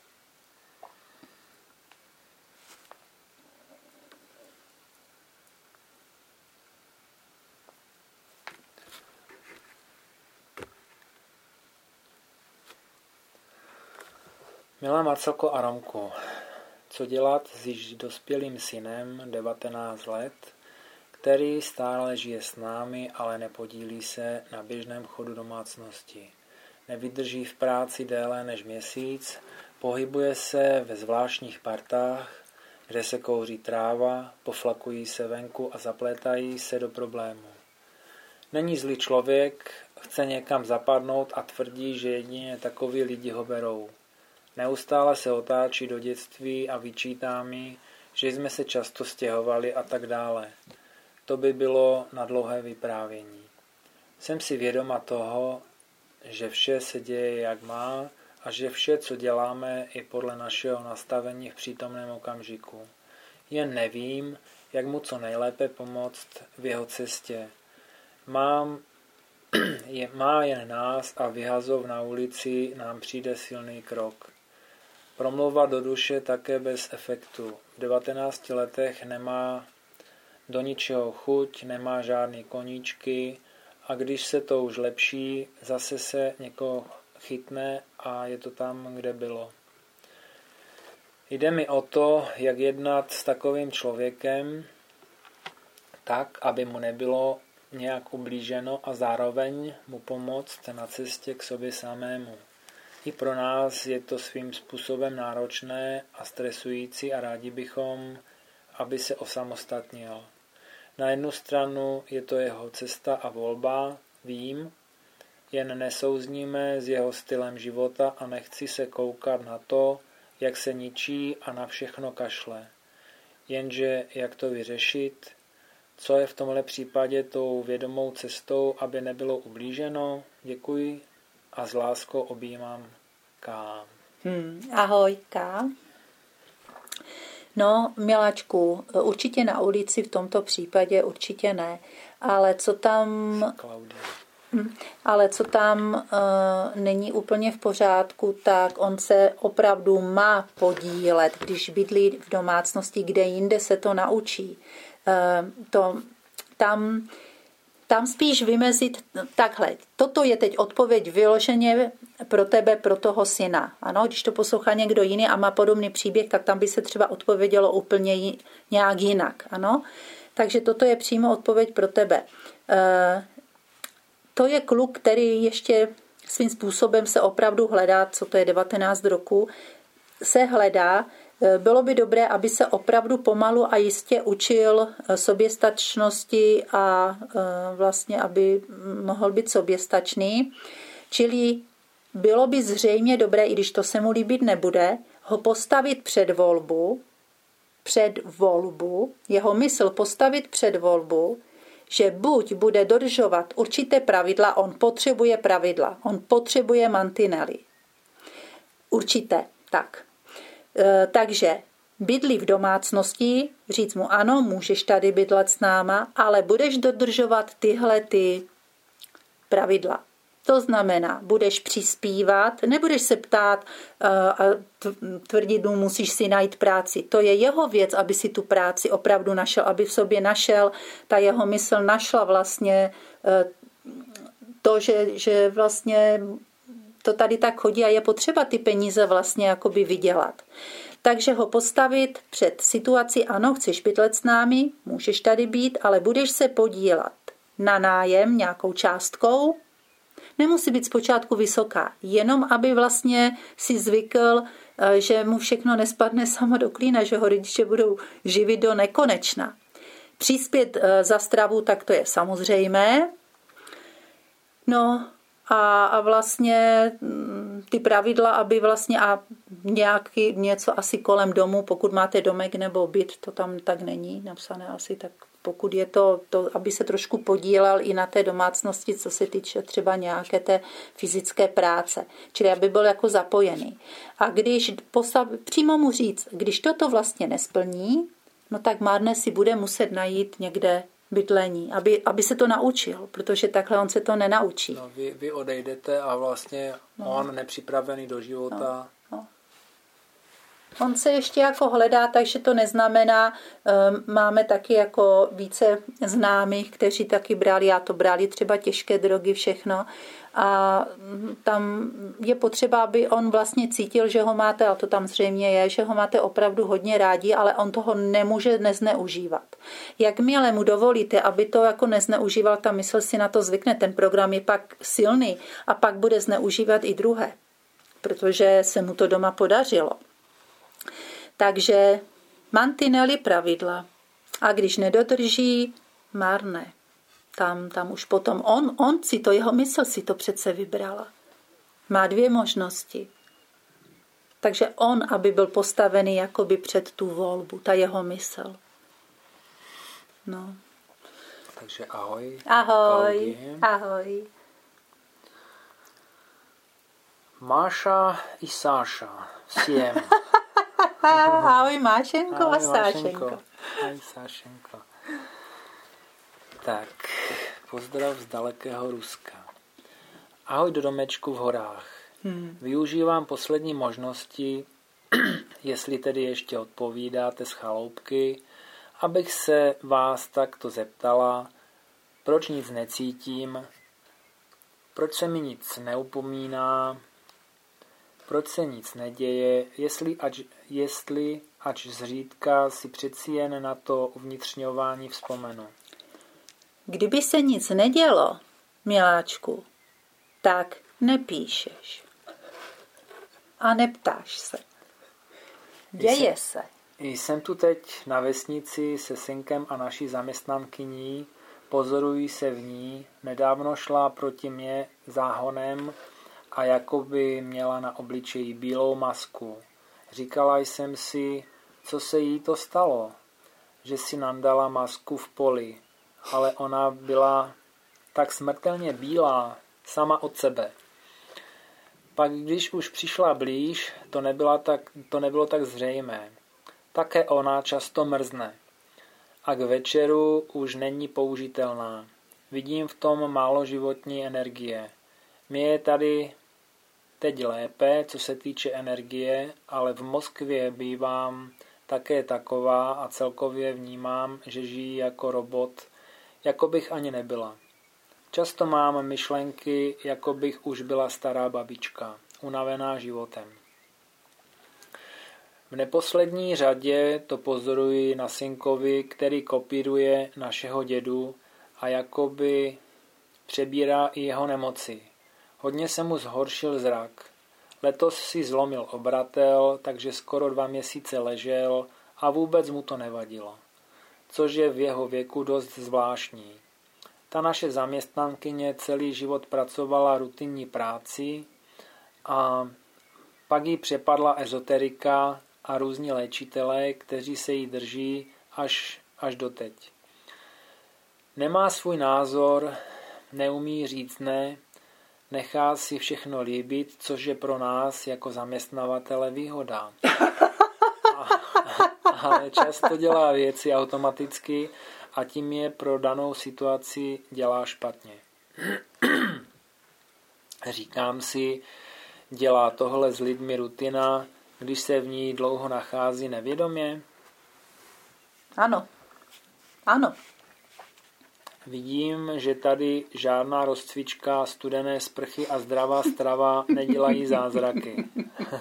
Milá Marcelko a Romku, co dělat s již dospělým synem devatenáct let, který stále žije s námi, ale nepodílí se na běžném chodu domácnosti. Nevydrží v práci déle než měsíc, pohybuje se ve zvláštních partách, kde se kouří tráva, poflakují se venku a zaplétají se do problémů. Není zlý člověk, chce někam zapadnout a tvrdí, že jedině takoví lidi ho berou. Neustále se otáčí do dětství a vyčítá mi, že jsme se často stěhovali a tak dále. To by bylo na dlouhé vyprávění. Jsem si vědoma toho, že vše se děje jak má a že vše, co děláme, je podle našeho nastavení v přítomném okamžiku. Jen nevím, jak mu co nejlépe pomoct v jeho cestě. Mám, je, má jen nás a vyhazov na ulici nám přijde silný krok. Promlouvat do duše také bez efektu. V devatenácti letech nemá do ničeho chuť, nemá žádný koníčky a když se to už lepší, zase se někoho chytne a je to tam, kde bylo. Jde mi o to, jak jednat s takovým člověkem tak, aby mu nebylo nějak ublíženo a zároveň mu pomoct na cestě k sobě samému. I pro nás je to svým způsobem náročné a stresující a rádi bychom, aby se osamostatnil. Na jednu stranu je to jeho cesta a volba, vím, jen nesouzníme s jeho stylem života a nechci se koukat na to, jak se ničí a na všechno kašle. Jenže jak to vyřešit? Co je v tomhle případě tou vědomou cestou, aby nebylo ublíženo? Děkuji a s láskou objímám K. Hmm, ahoj K. No, miláčku, určitě na ulici v tomto případě určitě ne, ale co tam... Klaudia. Ale co tam uh, není úplně v pořádku, tak on se opravdu má podílet, když bydlí v domácnosti, kde jinde se to naučí. Uh, to, tam, tam spíš vymezit takhle. Toto je teď odpověď vyloženě pro tebe, pro toho syna. Ano, když to poslouchá někdo jiný a má podobný příběh, tak tam by se třeba odpovědělo úplně j- nějak jinak. Ano? Takže toto je přímo odpověď pro tebe. Uh, To je kluk, který ještě svým způsobem se opravdu hledá, co to je devatenáct roků, se hledá. Bylo by dobré, aby se opravdu pomalu a jistě učil soběstačnosti a vlastně, aby mohl být soběstačný. Čili bylo by zřejmě dobré, i když to se mu líbit nebude, ho postavit před volbu, před volbu, jeho mysl postavit před volbu, že buď bude dodržovat určité pravidla, on potřebuje pravidla, on potřebuje mantinely. Určité, tak. E, takže bydlí v domácnosti, říct mu ano, můžeš tady bydlet s náma, ale budeš dodržovat tyhle ty pravidla. To znamená, budeš přispívat, nebudeš se ptát a tvrdit mu, musíš si najít práci. To je jeho věc, aby si tu práci opravdu našel, aby v sobě našel, ta jeho mysl našla vlastně to, že, že vlastně to tady tak chodí a je potřeba ty peníze vlastně jakoby vydělat. Takže ho postavit před situaci, ano, chceš bydlet s námi, můžeš tady být, ale budeš se podílet na nájem nějakou částkou, Nemusí být zpočátku vysoká, jenom aby vlastně si zvykl, že mu všechno nespadne samo do klína, že ho rodiče budou živit do nekonečna. Přispět za stravu, tak to je samozřejmé. No a, a vlastně ty pravidla, aby vlastně a nějaký něco asi kolem domu, pokud máte domek nebo byt, to tam tak není napsané asi, tak pokud je to, to, aby se trošku podílel i na té domácnosti, co se týče třeba nějaké té fyzické práce. Čili aby byl jako zapojený. A když postav, přímo mu říct, když toto vlastně nesplní, no tak Marne si bude muset najít někde bydlení, aby, aby se to naučil, protože takhle on se to nenaučí. No, vy, vy odejdete a vlastně no. on nepřipravený do života. No, no. On se ještě jako hledá, takže to neznamená, um, máme taky jako více známých, kteří taky brali, já to brali třeba těžké drogy, všechno. A tam je potřeba, aby on vlastně cítil, že ho máte, a to tam zřejmě je, že ho máte opravdu hodně rádi, ale on toho nemůže nezneužívat. Jakmile mu dovolíte, aby to jako nezneužíval, ta mysl si na to zvykne, ten program je pak silný a pak bude zneužívat i druhé, protože se mu to doma podařilo. Takže mantinely pravidla. A když nedodrží, marné. Tam, tam už potom on, on si to, jeho mysl si to přece vybrala. Má dvě možnosti. Takže on, aby byl postavený jakoby před tu volbu, ta jeho mysl. No. Takže ahoj. Ahoj. Klaudie. Ahoj. Máša i Sáša. Всем. Ahoj Mášenko ahoj, a Sášenko. Ahoj Sášenko. Tak, pozdrav z dalekého Ruska. Ahoj do domečku v horách. Hmm. Využívám poslední možnosti, jestli tedy ještě odpovídáte z chaloupky, abych se vás takto zeptala, proč nic necítím, proč se mi nic neupomíná, proč se nic neděje, jestli ač, jestli ač zřídka si přeci jen na to uvnitřňování vzpomenu. Kdyby se nic nedělo, miláčku, tak nepíšeš. A neptáš se. Děje se. Jsem tu teď na vesnici se synkem a naší zaměstnankyní, pozorují se v ní, nedávno šla proti mě záhonem a jakoby měla na obličeji bílou masku. Říkala jsem si, co se jí to stalo, že si nandala masku v poli, ale ona byla tak smrtelně bílá sama od sebe. Pak když už přišla blíž, to, nebyla tak, to nebylo tak zřejmé. Také ona často mrzne a k večeru už není použitelná. Vidím v tom málo životní energie. Mně je tady teď lépe, co se týče energie, ale v Moskvě bývám také taková a celkově vnímám, že žijí jako robot, jako bych ani nebyla. Často mám myšlenky, jako bych už byla stará babička, unavená životem. V neposlední řadě to pozoruji na synkovi, který kopíruje našeho dědu a jakoby přebírá i jeho nemoci. Hodně se mu zhoršil zrak. Letos si zlomil obratel, takže skoro dva měsíce ležel a vůbec mu to nevadilo. Což je v jeho věku dost zvláštní. Ta naše zaměstnankyně celý život pracovala rutinní práci a pak jí přepadla ezoterika a různí léčitelé, kteří se jí drží až, až doteď. Nemá svůj názor, neumí říct ne, nechá si všechno líbit, což je pro nás jako zaměstnavatele výhoda. A, ale často dělá věci automaticky a tím je pro danou situaci dělá špatně. Říkám si, dělá tohle s lidmi rutina, když se v ní dlouho nachází nevědomě? Ano. Ano. Vidím, že tady žádná rozcvička, studené sprchy a zdravá strava nedělají zázraky.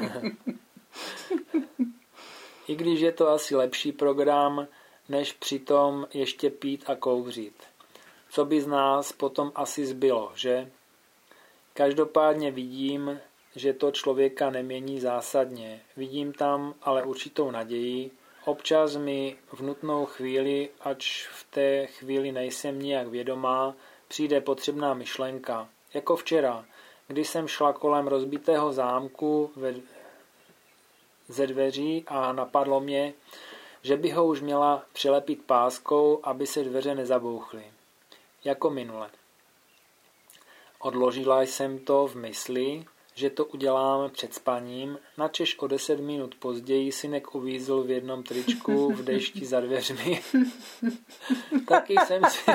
I když je to asi lepší program, než přitom ještě pít a kouřit. Co by z nás potom asi zbylo, že? Každopádně vidím, že to člověka nemění zásadně. Vidím tam ale určitou naději. Občas mi v nutnou chvíli, ač v té chvíli nejsem nijak vědomá, přijde potřebná myšlenka. Jako včera, kdy jsem šla kolem rozbitého zámku ve, ze dveří a napadlo mě, že bych ho už měla přilepit páskou, aby se dveře nezabouchly. Jako minule. Odložila jsem to v mysli, že to uděláme před spaním, načež o deset minut později synek uvízl v jednom tričku v dešti za dveřmi. Taky jsem si...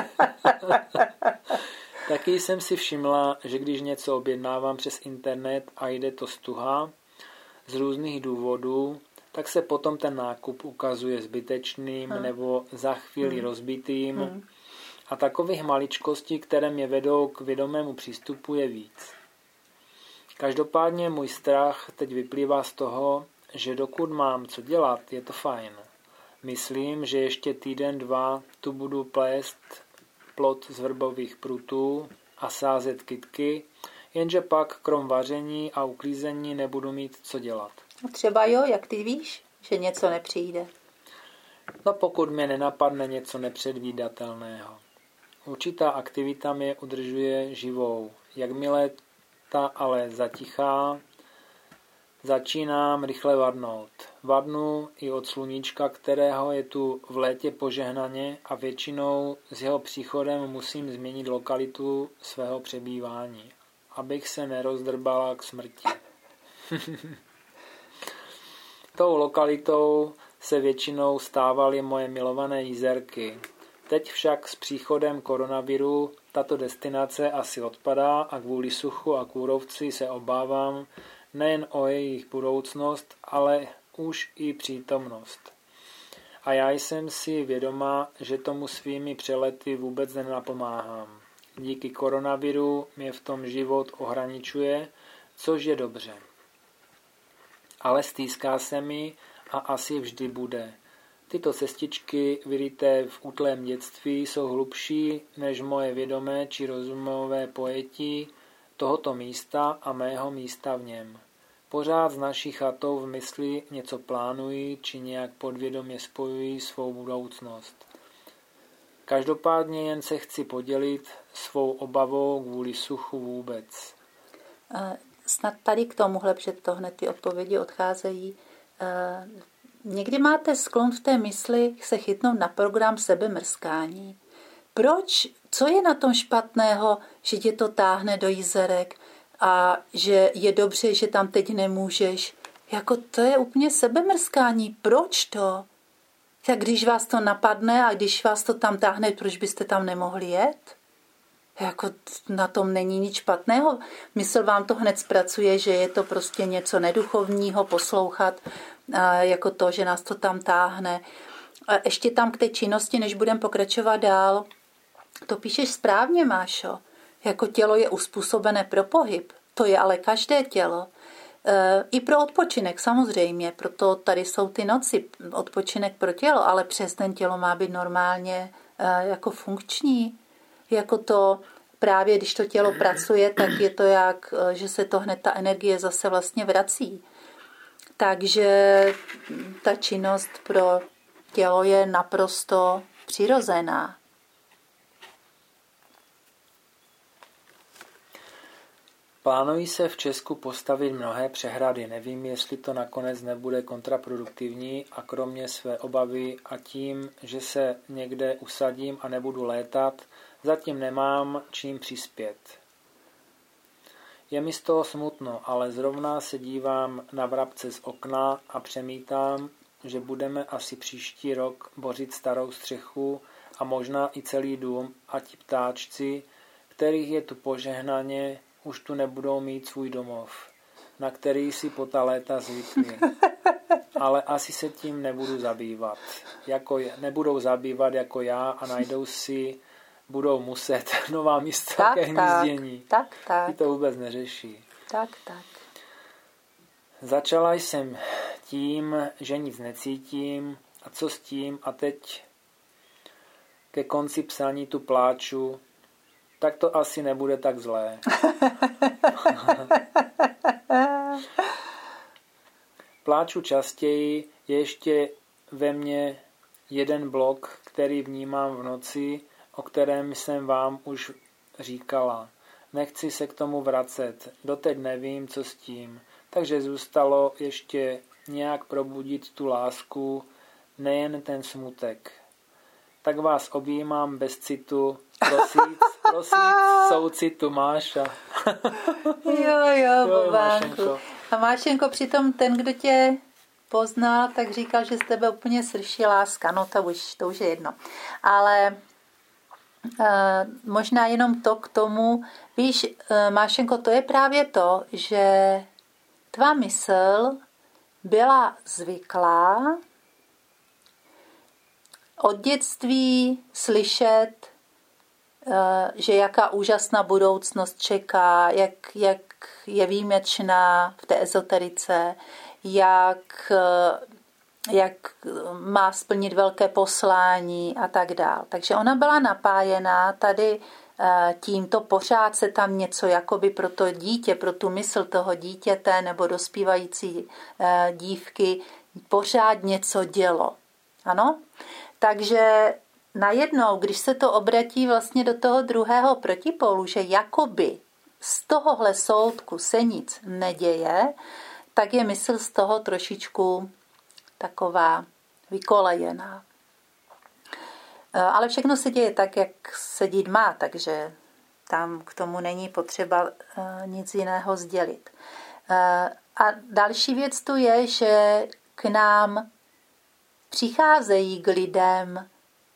Taky jsem si všimla, že když něco objednávám přes internet a jde to stuha z různých důvodů, tak se potom ten nákup ukazuje zbytečným hmm. nebo za chvíli hmm. rozbitým. Hmm. A takových maličkostí, které mě vedou k vědomému přístupu, je víc. Každopádně můj strach teď vyplývá z toho, že dokud mám co dělat, je to fajn. Myslím, že ještě týden, dva tu budu plést plot z vrbových prutů a sázet kytky, jenže pak krom vaření a uklízení nebudu mít co dělat. Třeba jo, jak ty víš, že něco nepřijde? No pokud mě nenapadne něco nepředvídatelného. Určitá aktivita mě udržuje živou. Jakmile ta ale zatichá, začínám rychle vadnout. Vadnu i od sluníčka, kterého je tu v létě požehnaně a většinou s jeho příchodem musím změnit lokalitu svého přebývání, abych se nerozdrbala k smrti. Tou lokalitou se většinou stávaly moje milované jizerky. Teď však s příchodem koronaviru tato destinace asi odpadá a kvůli suchu a kůrovci se obávám nejen o jejich budoucnost, ale už i přítomnost. A já jsem si vědomá, že tomu svými přelety vůbec nenapomáhám. Díky koronaviru mě v tom život ohraničuje, což je dobře. Ale stýská se mi a asi vždy bude. Tyto cestičky vyryté v útlém dětství jsou hlubší než moje vědomé či rozumové pojetí tohoto místa a mého místa v něm. Pořád s naší chatou v mysli něco plánují či nějak podvědomě spojují svou budoucnost. Každopádně jen se chci podělit svou obavou kvůli suchu vůbec. Snad tady k tomuhle, protože to hned ty odpovědi odcházejí. Někdy máte sklon v té mysli se chytnout na program sebemrskání. Proč? Co je na tom špatného, že tě to táhne do jizerek a že je dobře, že tam teď nemůžeš? Jako to je úplně sebemrskání. Proč to? Tak když vás to napadne a když vás to tam táhne, proč byste tam nemohli jet? Jako na tom není nic špatného. Mysl vám to hned zpracuje, že je to prostě něco neduchovního poslouchat, jako to, že nás to tam táhne. A ještě tam k té činnosti, než budeme pokračovat dál, to píšeš správně, Mášo. Jako tělo je uspůsobené pro pohyb. To je ale každé tělo. I pro odpočinek samozřejmě, proto tady jsou ty noci, odpočinek pro tělo, ale přes ten tělo má být normálně jako funkční. Jako to právě, když to tělo pracuje, tak je to jak, že se to hned ta energie zase vlastně vrací. Takže ta činnost pro tělo je naprosto přirozená. Plánují se v Česku postavit mnohé přehrady. Nevím, jestli to nakonec nebude kontraproduktivní a kromě své obavy a tím, že se někde usadím a nebudu létat, zatím nemám čím přispět. Je mi z toho smutno, ale zrovna se dívám na vrabce z okna a přemítám, že budeme asi příští rok bořit starou střechu a možná i celý dům a ti ptáčci, kterých je tu požehnaně, už tu nebudou mít svůj domov, na který si po ta léta zvykli. Ale asi se tím nebudu zabývat. Jako, nebudou zabývat jako já a najdou si, budou muset nová místa tak, ke hnízdění. Tak, tak. Ty to vůbec neřeší. Tak, tak. Začala jsem tím, že nic necítím a co s tím a teď ke konci psání tu pláču. tak to asi nebude tak zlé. Pláču častěji, je ještě ve mně jeden blok, který vnímám v noci, o kterém jsem vám už říkala. Nechci se k tomu vracet, doteď nevím, co s tím, takže zůstalo ještě nějak probudit tu lásku, nejen ten smutek. Tak vás objímám bez citu, prosíc, prosíc soucitu Máša. jo, jo, Bobánku. A Mášenko, přitom ten, kdo tě poznal, tak říkal, že z tebe úplně srší láska. No to už, to už je jedno. Ale uh, možná jenom to k tomu, víš, uh, Mášenko, to je právě to, že tvá mysl byla zvyklá od dětství slyšet, že jaká úžasná budoucnost čeká, jak, jak je výjimečná v té ezoterice, jak, jak má splnit velké poslání a tak dál. Takže ona byla napájená tady tímto, pořád se tam něco jakoby pro to dítě, pro tu mysl toho dítěte nebo dospívající dívky pořád něco dělo. Ano? Takže najednou, když se to obratí vlastně do toho druhého protipólu, že jakoby z tohohle soudku se nic neděje, tak je mysl z toho trošičku taková vykolejená. Ale všechno se děje tak, jak se dít má, takže tam k tomu není potřeba nic jiného sdělit. A další věc tu je, že k nám přicházejí k lidem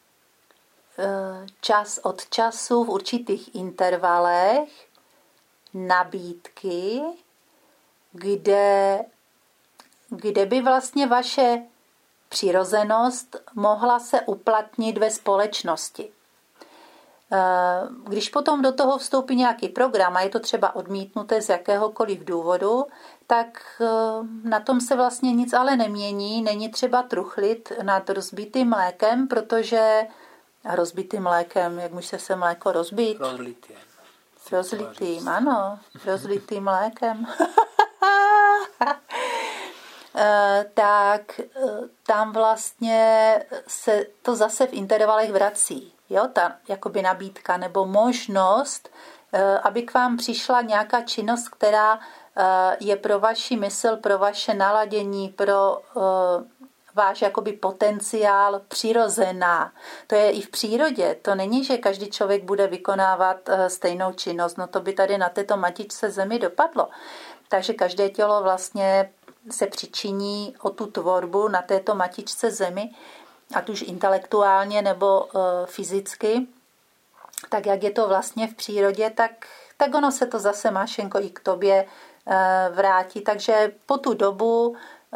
čas od času v určitých intervalech nabídky, kde, kde by vlastně vaše přirozenost mohla se uplatnit ve společnosti. Když potom do toho vstoupí nějaký program a je to třeba odmítnuté z jakéhokoliv důvodu, tak na tom se vlastně nic ale nemění. Není třeba truchlit nad rozbitým mlékem, protože rozbitým mlékem, jak může se mléko rozbít? Rozlitým. Rozlitým, ano. Rozlitým mlékem. Tak tam vlastně se to zase v intervalech vrací. Jo, ta jakoby nabídka nebo možnost, aby k vám přišla nějaká činnost, která je pro vaši mysl, pro vaše naladění, pro váš jakoby potenciál přirozená. To je i v přírodě. To není, že každý člověk bude vykonávat stejnou činnost. No to by tady na této matičce zemi dopadlo. Takže každé tělo vlastně se přičiní o tu tvorbu na této matičce zemi, ať už intelektuálně nebo uh, fyzicky, tak jak je to vlastně v přírodě, tak, tak ono se to zase, Mášenko, i k tobě uh, vrátí. Takže po tu dobu uh,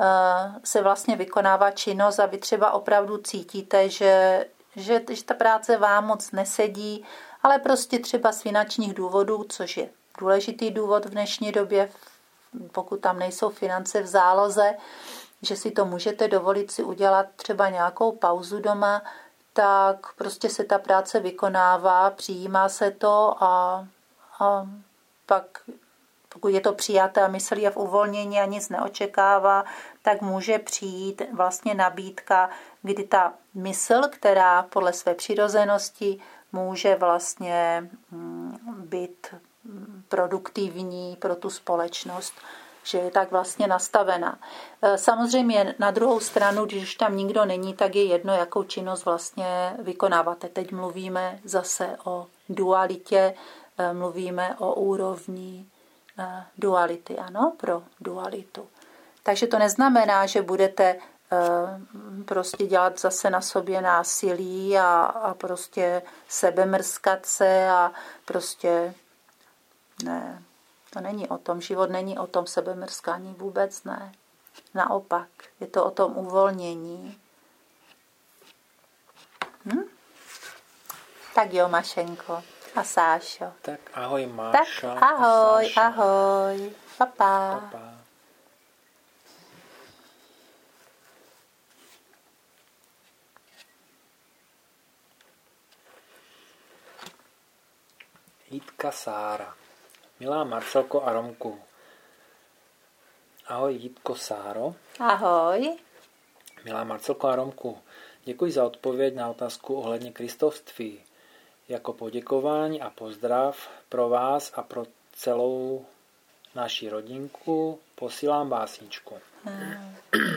se vlastně vykonává činnost a vy třeba opravdu cítíte, že, že, že ta práce vám moc nesedí, ale prostě třeba z finančních důvodů, což je důležitý důvod v dnešní době, pokud tam nejsou finance v záloze, že si to můžete dovolit si udělat třeba nějakou pauzu doma, tak prostě se ta práce vykonává, přijímá se to a, a pak, pokud je to přijaté a mysl je v uvolnění a nic neočekává, tak může přijít vlastně nabídka, kdy ta mysl, která podle své přirozenosti může vlastně být produktivní pro tu společnost, že je tak vlastně nastavená. Samozřejmě na druhou stranu, když tam nikdo není, tak je jedno, jakou činnost vlastně vykonáváte. Teď mluvíme zase o dualitě, mluvíme o úrovni duality, ano, pro dualitu. Takže to neznamená, že budete prostě dělat zase na sobě násilí a, a prostě sebemrskat se a prostě ne, to není o tom. Život není o tom sebemrskání, vůbec ne. Naopak, je to o tom uvolnění. Hm? Tak jo, Mašenko a Sášo. Tak ahoj, Máša. Tak ahoj, a Sáša. ahoj. Papa. Papa. Jitka Sára. Milá Marcelko a Romku. Ahoj Jitko Sáro. Ahoj. Milá Marcelko a Romku. Děkuji za odpověď na otázku ohledně kristovství. Jako poděkování a pozdrav pro vás a pro celou naši rodinku posílám básničku. Hmm.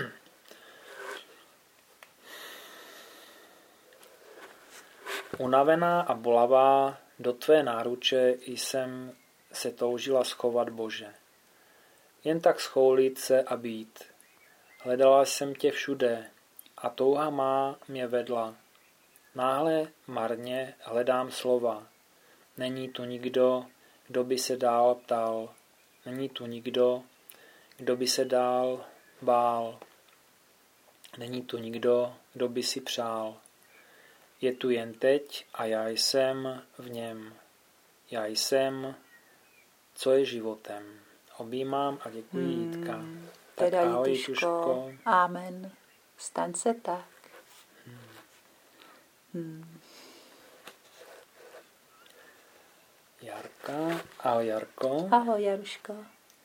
Unavená a bolavá do tvé náruče jsem se toužila schovat, Bože. Jen tak schoulit se a být. Hledala jsem tě všude a touha má mě vedla. Náhle marně hledám slova. Není tu nikdo, kdo by se dál ptal. Není tu nikdo, kdo by se dál bál. Není tu nikdo, kdo by si přál. Je tu jen teď a já jsem v něm. Já jsem, co je životem. Objímám a děkuji, Jitka. Hmm, tak teda ahoj, Jituško. Amen. Staň se tak. Hmm. Hmm. Jarka. Ahoj, Jarko. Ahoj, Jaruško.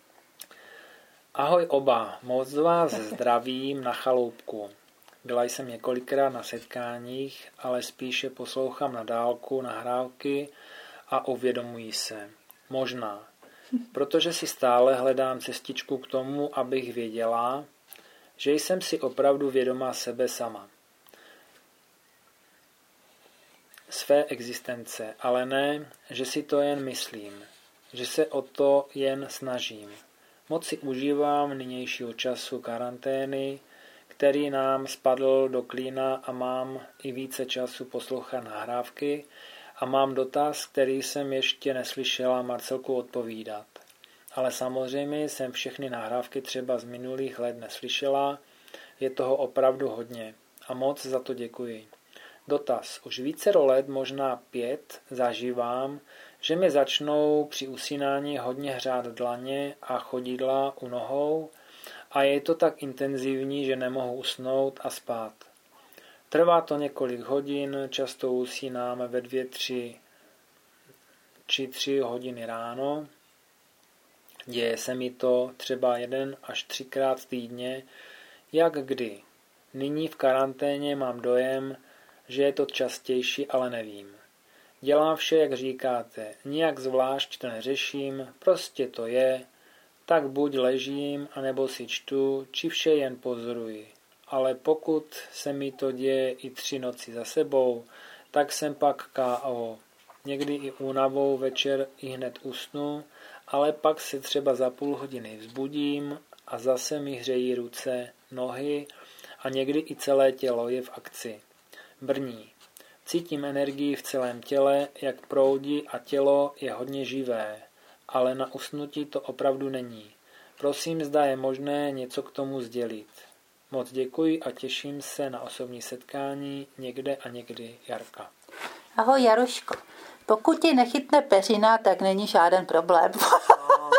Ahoj oba. Moc vás zdravím na chaloupku. Byla jsem několikrát na setkáních, ale spíše poslouchám na dálku nahrávky a uvědomuji se. Možná. Protože si stále hledám cestičku k tomu, abych věděla, že jsem si opravdu vědomá sebe sama. Své existence, ale ne, že si to jen myslím, že se o to jen snažím. Moc si užívám nynějšího času karantény, který nám spadl do klína a mám i více času poslouchat nahrávky a mám dotaz, který jsem ještě neslyšela Marcelku odpovídat. Ale samozřejmě jsem všechny nahrávky třeba z minulých let neslyšela, je toho opravdu hodně a moc za to děkuji. Dotaz. Už vícero let, možná pět, zažívám, že mi začnou při usínání hodně hřát dlaně a chodidla u nohou a je to tak intenzivní, že nemohu usnout a spát. Trvá to několik hodin, často usínáme ve dvě, tři či tři hodiny ráno. Děje se mi to třeba jeden až třikrát týdně, jak kdy. Nyní v karanténě mám dojem, že je to častější, ale nevím. Dělám vše, jak říkáte, nijak zvlášť to neřeším, prostě to je, tak buď ležím, anebo si čtu, či vše jen pozoruji. Ale pokud se mi to děje i tři noci za sebou, tak jsem pak ká ó. Někdy i únavou večer i hned usnu, ale pak se třeba za půl hodiny vzbudím a zase mi hřejí ruce, nohy a někdy i celé tělo je v akci. Brní. Cítím energii v celém těle, jak proudí a tělo je hodně živé, ale na usnutí to opravdu není. Prosím, zda je možné něco k tomu sdělit. Moc děkuji a těším se na osobní setkání někde a někdy. Jarka. Ahoj, Jaroško. Pokud ti nechytne peřina, tak není žádný problém. No.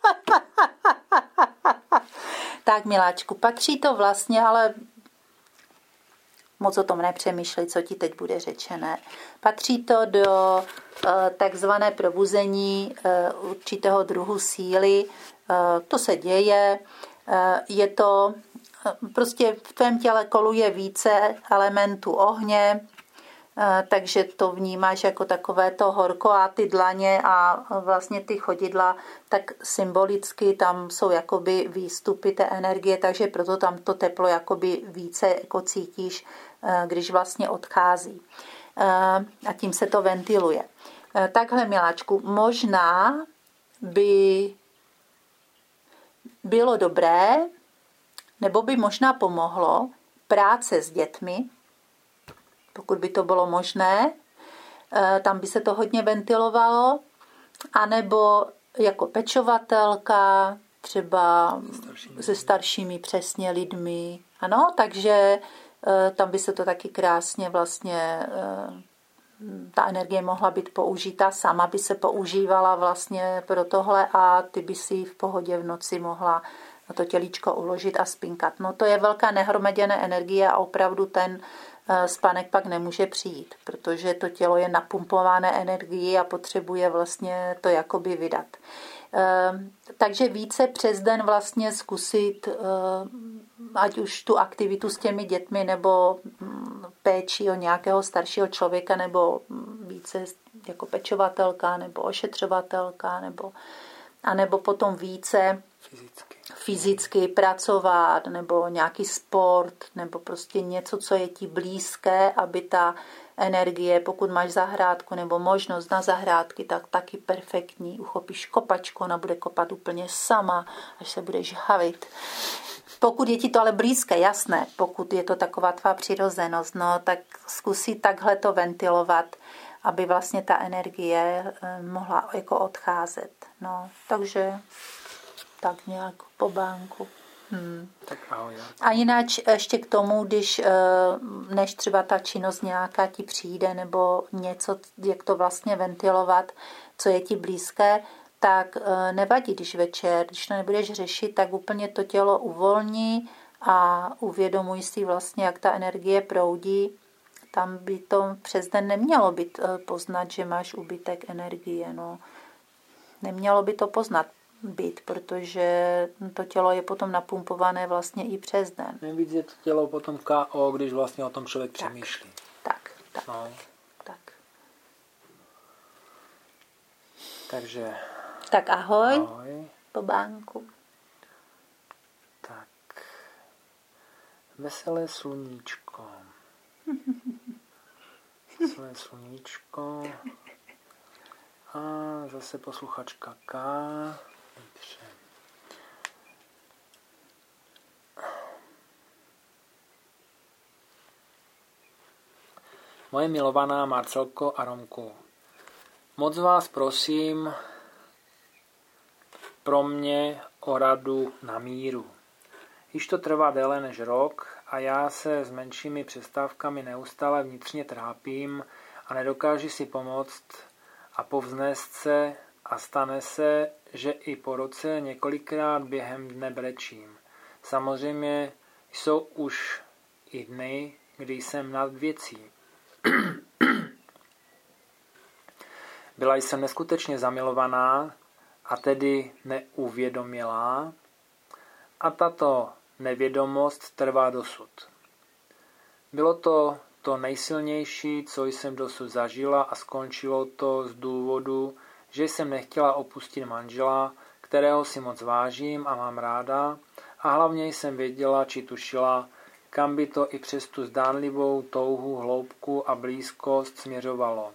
Tak, miláčku, patří to vlastně, ale moc o tom nepřemýšlej, co ti teď bude řečené. Patří to do uh, takzvané probuzení uh, určitého druhu síly. Uh, to se děje. Uh, je to uh, prostě v tvém těle koluje více elementů ohně, uh, takže to vnímáš jako takové to horko a ty dlaně a vlastně ty chodidla, tak symbolicky tam jsou jakoby výstupy té energie, takže proto tam to teplo jakoby více jako cítíš, když vlastně odchází. A tím se to ventiluje. Takhle, miláčku, možná by bylo dobré, nebo by možná pomohlo práce s dětmi, pokud by to bylo možné, tam by se to hodně ventilovalo, anebo jako pečovatelka, třeba staršími. se staršími přesně lidmi. Ano, takže tam by se to taky krásně vlastně, ta energie mohla být použita, sama by se používala vlastně pro tohle a ty by si v pohodě v noci mohla to tělíčko uložit a spinkat. No to je velká nehromaděné energie a opravdu ten spánek pak nemůže přijít, protože to tělo je napumpované energií a potřebuje vlastně to jakoby vydat. Takže více přes den vlastně zkusit, ať už tu aktivitu s těmi dětmi, nebo péči o nějakého staršího člověka, nebo více jako pečovatelka, nebo ošetřovatelka, nebo, anebo potom více fyzicky. fyzicky pracovat, nebo nějaký sport, nebo prostě něco, co je ti blízké, aby ta energie, pokud máš zahrádku nebo možnost na zahrádky, tak taky perfektní. Uchopíš kopačku, ona bude kopat úplně sama, až se budeš havit. Pokud je ti to ale blízké, jasné, pokud je to taková tvá přirozenost, no, tak zkusí takhle to ventilovat, aby vlastně ta energie mohla jako odcházet. No, takže tak nějak po bánku. Hmm. Tak ahoj. A jinak ještě k tomu, když než třeba ta činnost nějaká ti přijde, nebo něco, jak to vlastně ventilovat, co je ti blízké, tak nevadí, když večer, když to nebudeš řešit, tak úplně to tělo uvolní a uvědomuj si vlastně, jak ta energie proudí. Tam by to přes den nemělo být poznat, že máš úbytek energie. No. Nemělo by to poznat být, protože to tělo je potom napumpované vlastně i přes den. Nejvíc je to tělo potom ká ó, když vlastně o tom člověk tak, přemýšlí. Tak, tak, no. tak. Takže tak ahoj, ahoj. Po bánku. Tak. Veselé sluníčko. Veselé sluníčko. A zase posluchačka K. Dobře. Moje milovaná Marcelko a Romku, moc vás prosím pro mě o radu na míru. Již to trvá déle než rok a já se s menšími přestávkami neustále vnitřně trápím a nedokážu si pomoct a povznést se a stane se, že i po roce několikrát během dne brečím. Samozřejmě jsou už i dny, kdy jsem nad věcí. Byla jsem neskutečně zamilovaná a tedy neuvědomilá a tato nevědomost trvá dosud. Bylo to to nejsilnější, co jsem dosud zažila a skončilo to z důvodu, že jsem nechtěla opustit manžela, kterého si moc vážím a mám ráda a hlavně jsem věděla či tušila, kam by to i přes tu zdánlivou touhu, hloubku a blízkost směřovalo.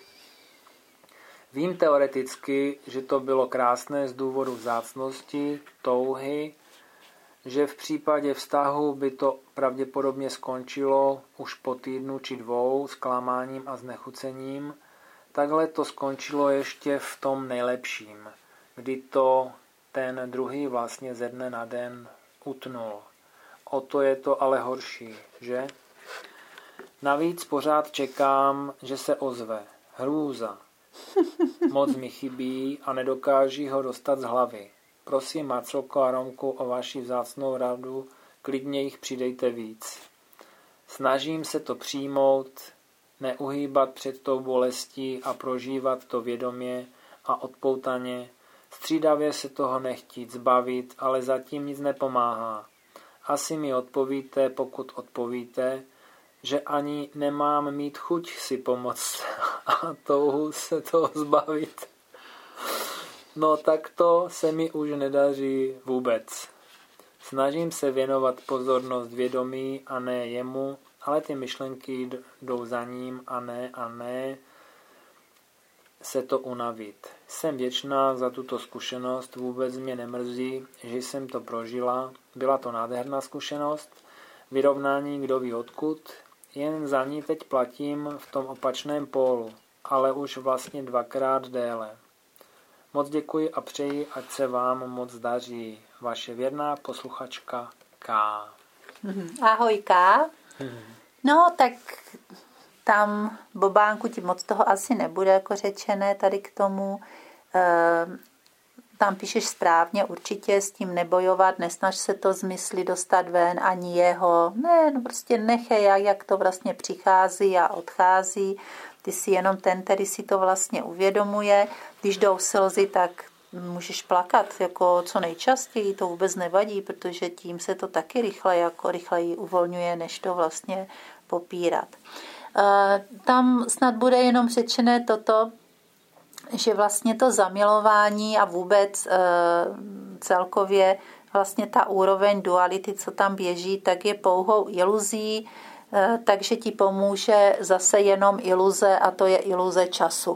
Vím teoreticky, že to bylo krásné z důvodu vzácnosti, touhy, že v případě vztahu by to pravděpodobně skončilo už po týdnu či dvou zklamáním a znechucením. Takhle to skončilo ještě v tom nejlepším, kdy to ten druhý vlastně ze dne na den utnul. O to je to ale horší, že? Navíc pořád čekám, že se ozve. Hrůza. Moc mi chybí a nedokáží ho dostat z hlavy. Prosím Marcelko a Romku o vaši vzácnou radu, klidně jich přidejte víc. Snažím se to přijmout, neuhýbat před tou bolestí a prožívat to vědomě a odpoutaně, střídavě se toho nechtít zbavit, ale zatím nic nepomáhá. Asi mi odpovíte, pokud odpovíte, že ani nemám mít chuť si pomoct a touhu se toho zbavit. No tak to se mi už nedaří vůbec. Snažím se věnovat pozornost vědomí a ne jemu, ale ty myšlenky jdou za ním a ne a ne se to unavit. Jsem vděčná za tuto zkušenost, vůbec mě nemrzí, že jsem to prožila. Byla to nádherná zkušenost, vyrovnání kdo ví odkud, jen za ní teď platím v tom opačném pólu, ale už vlastně dvakrát déle. Moc děkuji a přeji, ať se vám moc daří. Vaše věrná posluchačka K. Ahoj K. No tak tam Bobánku ti moc toho asi nebude jako řečené tady k tomu. tam píšeš správně, určitě s tím nebojovat, nesnaž se to z mysli dostat ven, ani jeho. Ne, no prostě nechej, jak, jak to vlastně přichází a odchází. Ty si jenom ten, který si to vlastně uvědomuje. Když jdou slzy, tak můžeš plakat jako co nejčastěji, to vůbec nevadí, protože tím se to taky rychle, jako rychleji uvolňuje, než to vlastně popírat. Tam snad bude jenom řečené toto, že vlastně to zamilování a vůbec celkově vlastně ta úroveň duality, co tam běží, tak je pouhou iluzí, takže ti pomůže zase jenom iluze a to je iluze času.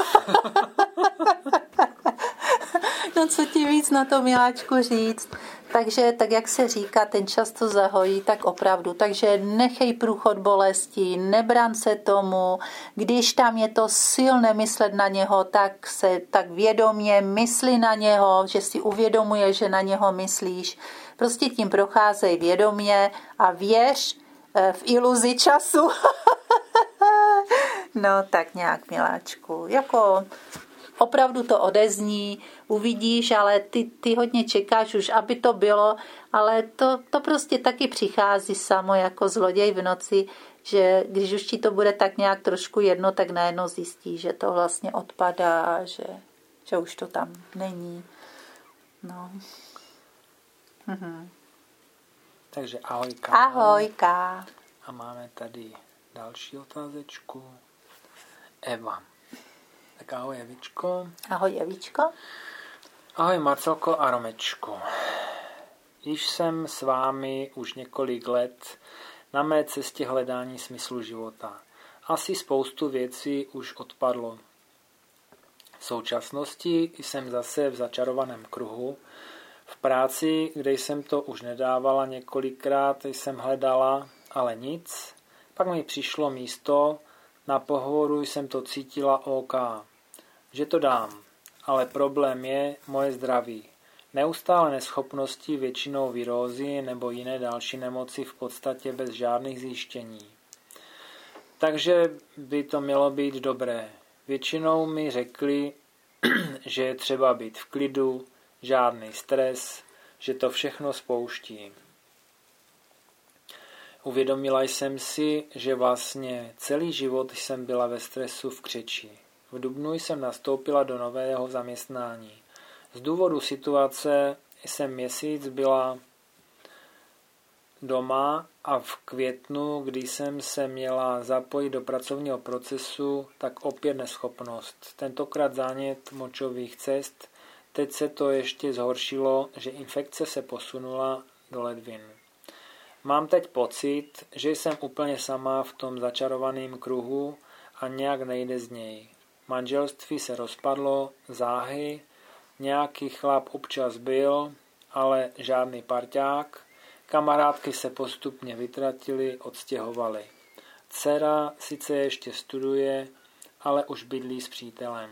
No co ti víc na to, miláčku, říct? Takže tak, jak se říká, ten čas to zahojí, tak opravdu. Takže nechej průchod bolesti, nebran se tomu. Když tam je to silné myslet na něho, tak se tak vědomě mysli na něho, že si uvědomuje, že na něho myslíš. Prostě tím procházej vědomě a věř v iluzi času. No tak nějak, miláčku. Jako... Opravdu to odezní, uvidíš, ale ty, ty hodně čekáš už, aby to bylo, ale to, to prostě taky přichází samo jako zloděj v noci, že když už ti to bude tak nějak trošku jedno, tak najednou zjistí, že to vlastně odpadá, že, že už to tam není. No. Mhm. Takže ahojka. Ahojka. A máme tady další otázečku. Eva. Tak ahoj Evičko. Ahoj Evičko. Ahoj Marcelko a Romečko. Již jsem s vámi už několik let na mé cestě hledání smyslu života. Asi spoustu věcí už odpadlo. V současnosti jsem zase v začarovaném kruhu. V práci, kde jsem to už nedávala několikrát, jsem hledala, ale nic. Pak mi přišlo místo, na pohovoru jsem to cítila OK, že to dám, ale problém je moje zdraví. Neustále neschopnosti, většinou virózy nebo jiné další nemoci v podstatě bez žádných zjištění. Takže by to mělo být dobré. Většinou mi řekli, že je třeba být v klidu, žádný stres, že to všechno spouští. Uvědomila jsem si, že vlastně celý život jsem byla ve stresu v křeči. V dubnu jsem nastoupila do nového zaměstnání. Z důvodu situace jsem měsíc byla doma a v květnu, kdy jsem se měla zapojit do pracovního procesu, tak opět neschopnost. Tentokrát zánět močových cest. Teď se to ještě zhoršilo, že infekce se posunula do ledvin. Mám teď pocit, že jsem úplně sama v tom začarovaném kruhu a nějak nejde z něj. Manželství se rozpadlo, záhy, nějaký chlap občas byl, ale žádný parťák. Kamarádky se postupně vytratily, odstěhovaly. Dcera sice ještě studuje, ale už bydlí s přítelem.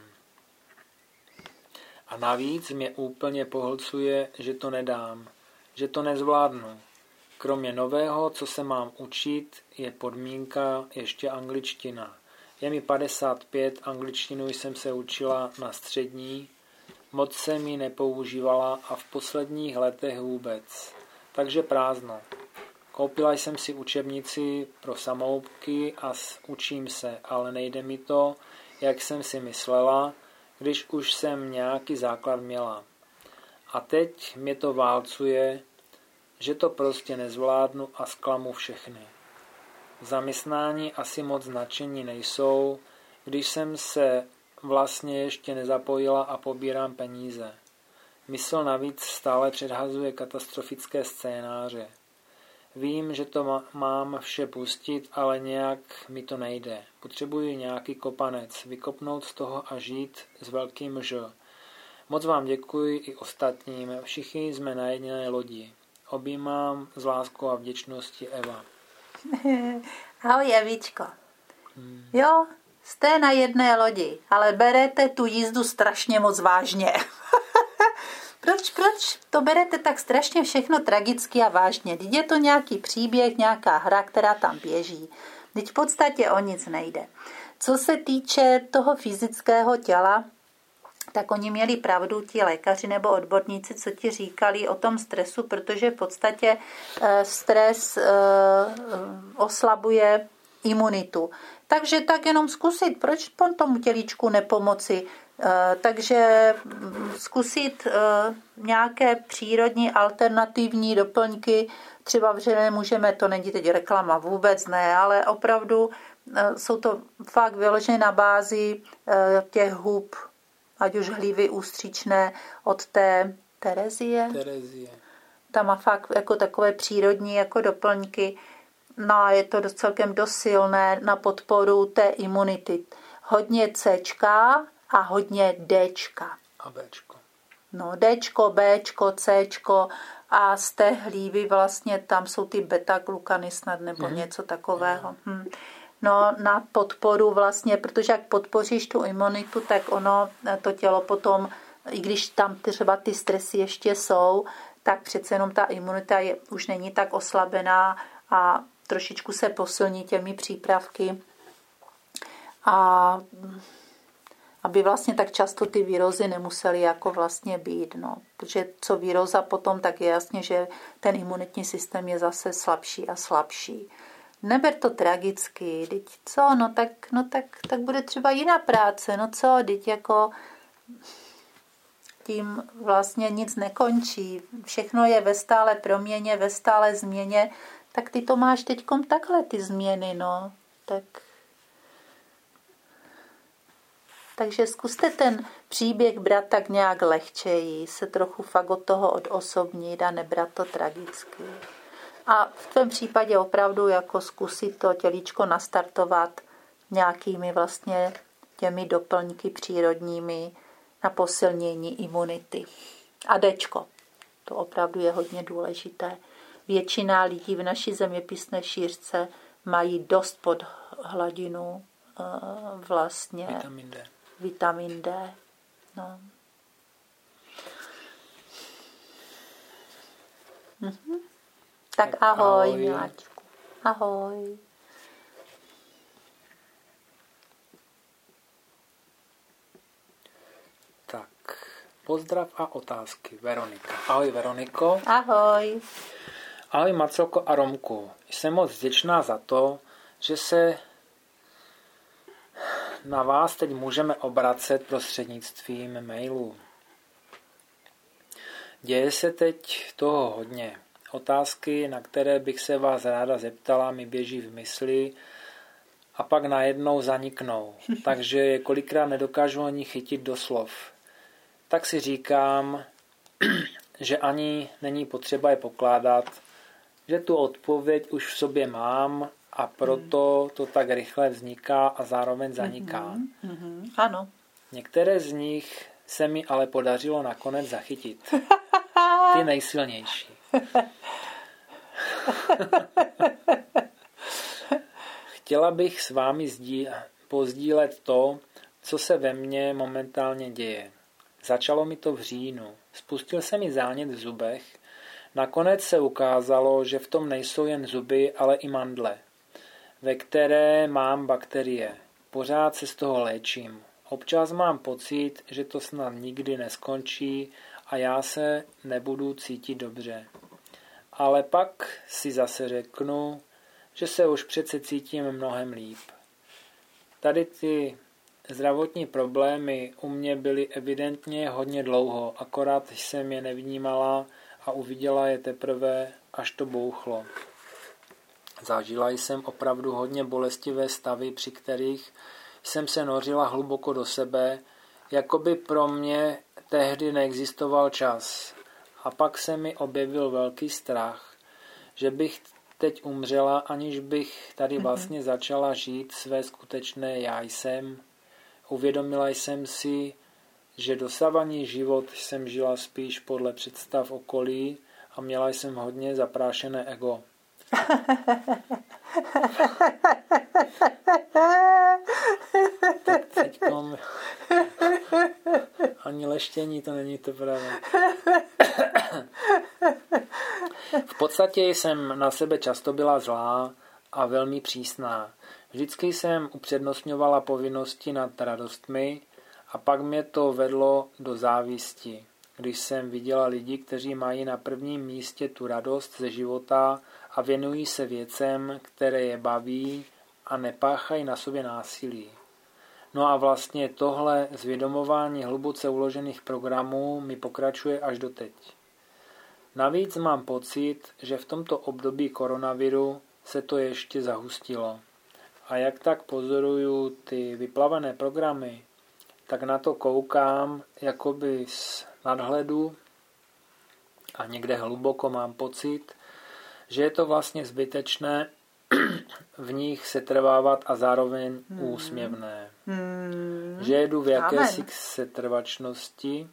A navíc mě úplně pohlcuje, že to nedám, že to nezvládnu. Kromě nového, co se mám učit, je podmínka ještě angličtina. Je mi padesát pět, angličtinu jsem se učila na střední, moc jsem ji nepoužívala a v posledních letech vůbec. Takže prázdno. Koupila jsem si učebnici pro samoupky a učím se, ale nejde mi to, jak jsem si myslela, když už jsem nějaký základ měla. A teď mě to válcuje, že to prostě nezvládnu a zklamu všechny. V zaměstnání asi moc značení nejsou, když jsem se vlastně ještě nezapojila a pobírám peníze. Mysl navíc stále předhazuje katastrofické scénáře. Vím, že to mám vše pustit, ale nějak mi to nejde. Potřebuji nějaký kopanec, vykopnout z toho a žít s velkým Ž. Moc vám děkuji i ostatním, všichni jsme na jedné lodi. Objímám s láskou a vděčností Eva. Ahoj Evičko. Hmm. Jo, jste na jedné lodi, ale berete tu jízdu strašně moc vážně. Proč, proč to berete tak strašně všechno tragicky a vážně? Teď je to nějaký příběh, nějaká hra, která tam běží. Teď v podstatě o nic nejde. Co se týče toho fyzického těla, tak oni měli pravdu, ti lékaři nebo odborníci, co ti říkali o tom stresu, protože v podstatě stres oslabuje imunitu. Takže tak jenom zkusit, proč tomu tělíčku nepomoci. Takže zkusit nějaké přírodní alternativní doplňky, třeba vřené můžeme, to není teď reklama, vůbec ne, ale opravdu jsou to fakt vyložené na bázi těch hub, ať už hlívy ústřičné od té Terezie. Terezie. Tam má fakt jako takové přírodní jako doplňky. No a je to dost, celkem dost silné na podporu té imunity. Hodně Cčka a hodně Dčka. A Bčko. No Dčko, Bčko, Cčko a z té hlívy vlastně tam jsou ty beta-glukany snad nebo mm. něco takového. Hm. No na podporu vlastně, protože jak podpoříš tu imunitu, tak ono, to tělo potom, i když tam třeba ty stresy ještě jsou, tak přece jenom ta imunita je, už není tak oslabená a trošičku se posilní těmi přípravky. A aby vlastně tak často ty vírozy nemusely jako vlastně být. No. Protože co víroza potom, tak je jasně, že ten imunitní systém je zase slabší a slabší. Neber to tragicky, teď co, no tak, no tak, tak bude třeba jiná práce, no co, teď jako tím vlastně nic nekončí, všechno je ve stále proměně, ve stále změně, tak ty to máš teďkom takhle, ty změny, no, tak... Takže zkuste ten příběh brát tak nějak lehčeji, se trochu fakt od toho odosobnit a nebrat to tragicky. A v tom případě opravdu jako zkusit to tělíčko nastartovat nějakými vlastně těmi doplňky přírodními na posilnění imunity. A Dčko, to opravdu je hodně důležité. Většina lidí v naší zeměpisné šířce mají dost pod hladinu vlastně vitamin D. Vitamin D. No. Mhm. Tak, tak ahoj, ahoj. Miláčku. Ahoj. Tak, pozdrav a otázky. Veronika. Ahoj, Veroniko. Ahoj. Ahoj, Marcelko a Romku. Jsem moc vděčná za to, že se na vás teď můžeme obracet prostřednictvím mailu. Děje se teď toho hodně. Otázky, na které bych se vás ráda zeptala, mi běží v mysli a pak najednou zaniknou. Takže je kolikrát nedokážu ani chytit do slov. Tak si říkám, že ani není potřeba je pokládat, že tu odpověď už v sobě mám a proto to tak rychle vzniká a zároveň zaniká. Mm-hmm, mm-hmm, ano. Některé z nich se mi ale podařilo nakonec zachytit. Ty nejsilnější. Chtěla bych s vámi zdí, pozdílet to, co se ve mně momentálně děje. Začalo mi to v říjnu. Spustil se mi zánět v zubech. Nakonec se ukázalo, že v tom nejsou jen zuby, ale i mandle, ve které mám bakterie. Pořád se z toho léčím. Občas mám pocit, že to snad nikdy neskončí a já se nebudu cítit dobře. Ale pak si zase řeknu, že se už přece cítím mnohem líp. Tady ty zdravotní problémy u mě byly evidentně hodně dlouho, akorát jsem je nevnímala a uviděla je teprve, až to bouchlo. Zažila jsem opravdu hodně bolestivé stavy, při kterých jsem se nořila hluboko do sebe, jako by pro mě tehdy neexistoval čas. A pak se mi objevil velký strach, že bych teď umřela, aniž bych tady vlastně začala žít své skutečné já jsem. Uvědomila jsem si, že dosavadní život jsem žila spíš podle představ okolí a měla jsem hodně zaprášené ego. Tak teďkom ani leštění to není to pravda. V podstatě jsem na sebe často byla zlá a velmi přísná. Vždycky jsem upřednostňovala povinnosti nad radostmi A pak mě to vedlo do závisti, když jsem viděla lidi, kteří mají na prvním místě tu radost ze života a věnují se věcem, které je baví a nepáchají na sobě násilí. No a vlastně tohle zvědomování hluboce uložených programů mi pokračuje až doteď. Navíc mám pocit, že v tomto období koronaviru se to ještě zahustilo. A jak tak pozoruju ty vyplavené programy, tak na to koukám jakoby z nadhledu a někde hluboko mám pocit, že je to vlastně zbytečné v nich setrvávat a zároveň hmm. úsměvné. Hmm. Že jedu v jakési setrvačnosti,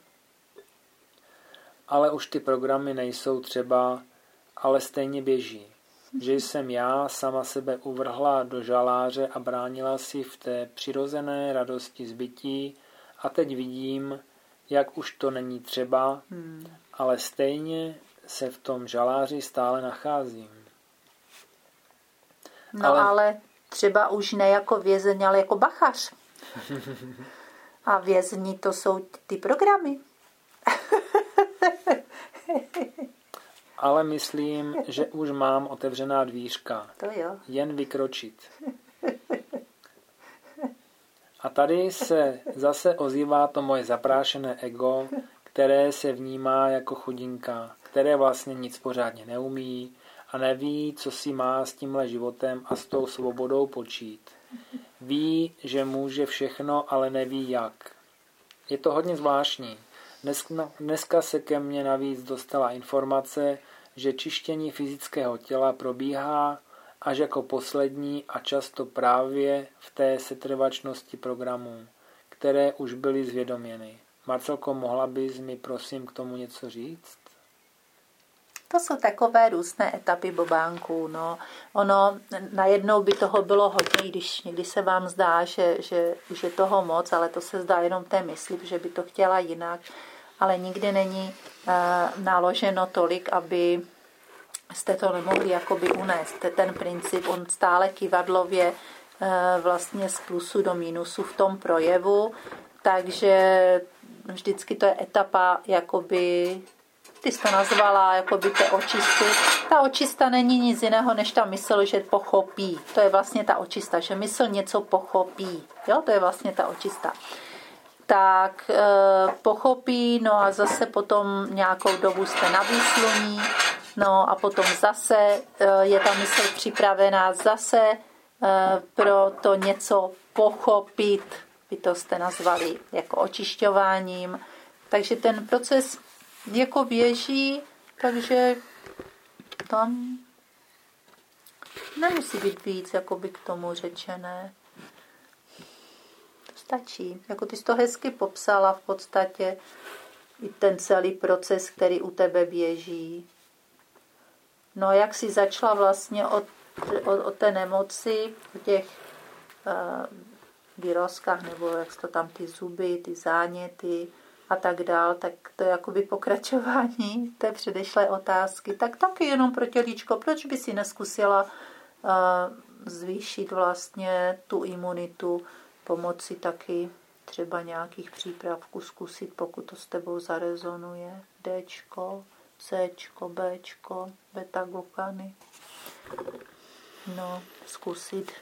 ale už ty programy nejsou třeba, ale stejně běží. Že jsem já sama sebe uvrhla do žaláře a bránila si v té přirozené radosti zbytí a teď vidím, jak už to není třeba, hmm. ale stejně se v tom žaláři stále nacházím. No ale, ale třeba už ne jako vězeň, ale jako bachař. A vězni to jsou ty programy. Ale myslím, že už mám otevřená dvířka. To jo. Jen vykročit. A tady se zase ozývá to moje zaprášené ego, které se vnímá jako chudinka, které vlastně nic pořádně neumí a neví, co si má s tímhle životem a s tou svobodou počít. Ví, že může všechno, ale neví jak. Je to hodně zvláštní. Dneska, dneska se ke mně navíc dostala informace, že čištění fyzického těla probíhá až jako poslední a často právě v té setrvačnosti programů, které už byly zvědoměny. Marcelko, mohla bys mi prosím k tomu něco říct? To jsou takové různé etapy bobánků. No. Ono najednou by toho bylo hodně, když někdy se vám zdá, že, že už je toho moc, ale to se zdá jenom té mysli, že by to chtěla jinak. Ale nikdy není uh, naloženo tolik, aby jste to nemohli jakoby unést. Ten princip, on stále kivadlově uh, vlastně z plusu do mínusu v tom projevu, takže vždycky to je etapa jakoby, ty jsi to nazvala jakoby té očisty. Ta očista není nic jiného, než ta mysl, že pochopí. To je vlastně ta očista, že mysl něco pochopí. Jo, to je vlastně ta očista. Tak e, pochopí, no a zase potom nějakou dobu jste na výsluní, no a potom zase e, je ta mysl připravená zase e, pro to něco pochopit. Vy to jste nazvali jako očišťováním. Takže ten proces jako běží, takže tam nemusí být víc jakoby k tomu řečené. Stačí. Jako ty jsi to hezky popsala v podstatě i ten celý proces, který u tebe běží. No jak jsi začala vlastně od, od, od té nemoci, v těch uh, výrozkách, nebo jak to tam ty zuby, ty záněty a tak dál, tak to je jakoby pokračování té předešlé otázky. Tak taky jenom pro tělíčko, proč by si neskusila uh, zvýšit vlastně tu imunitu, pomoci taky třeba nějakých přípravků zkusit, pokud to s tebou zarezonuje. Dčko, Cčko, Bčko, beta-glukany. No, zkusit.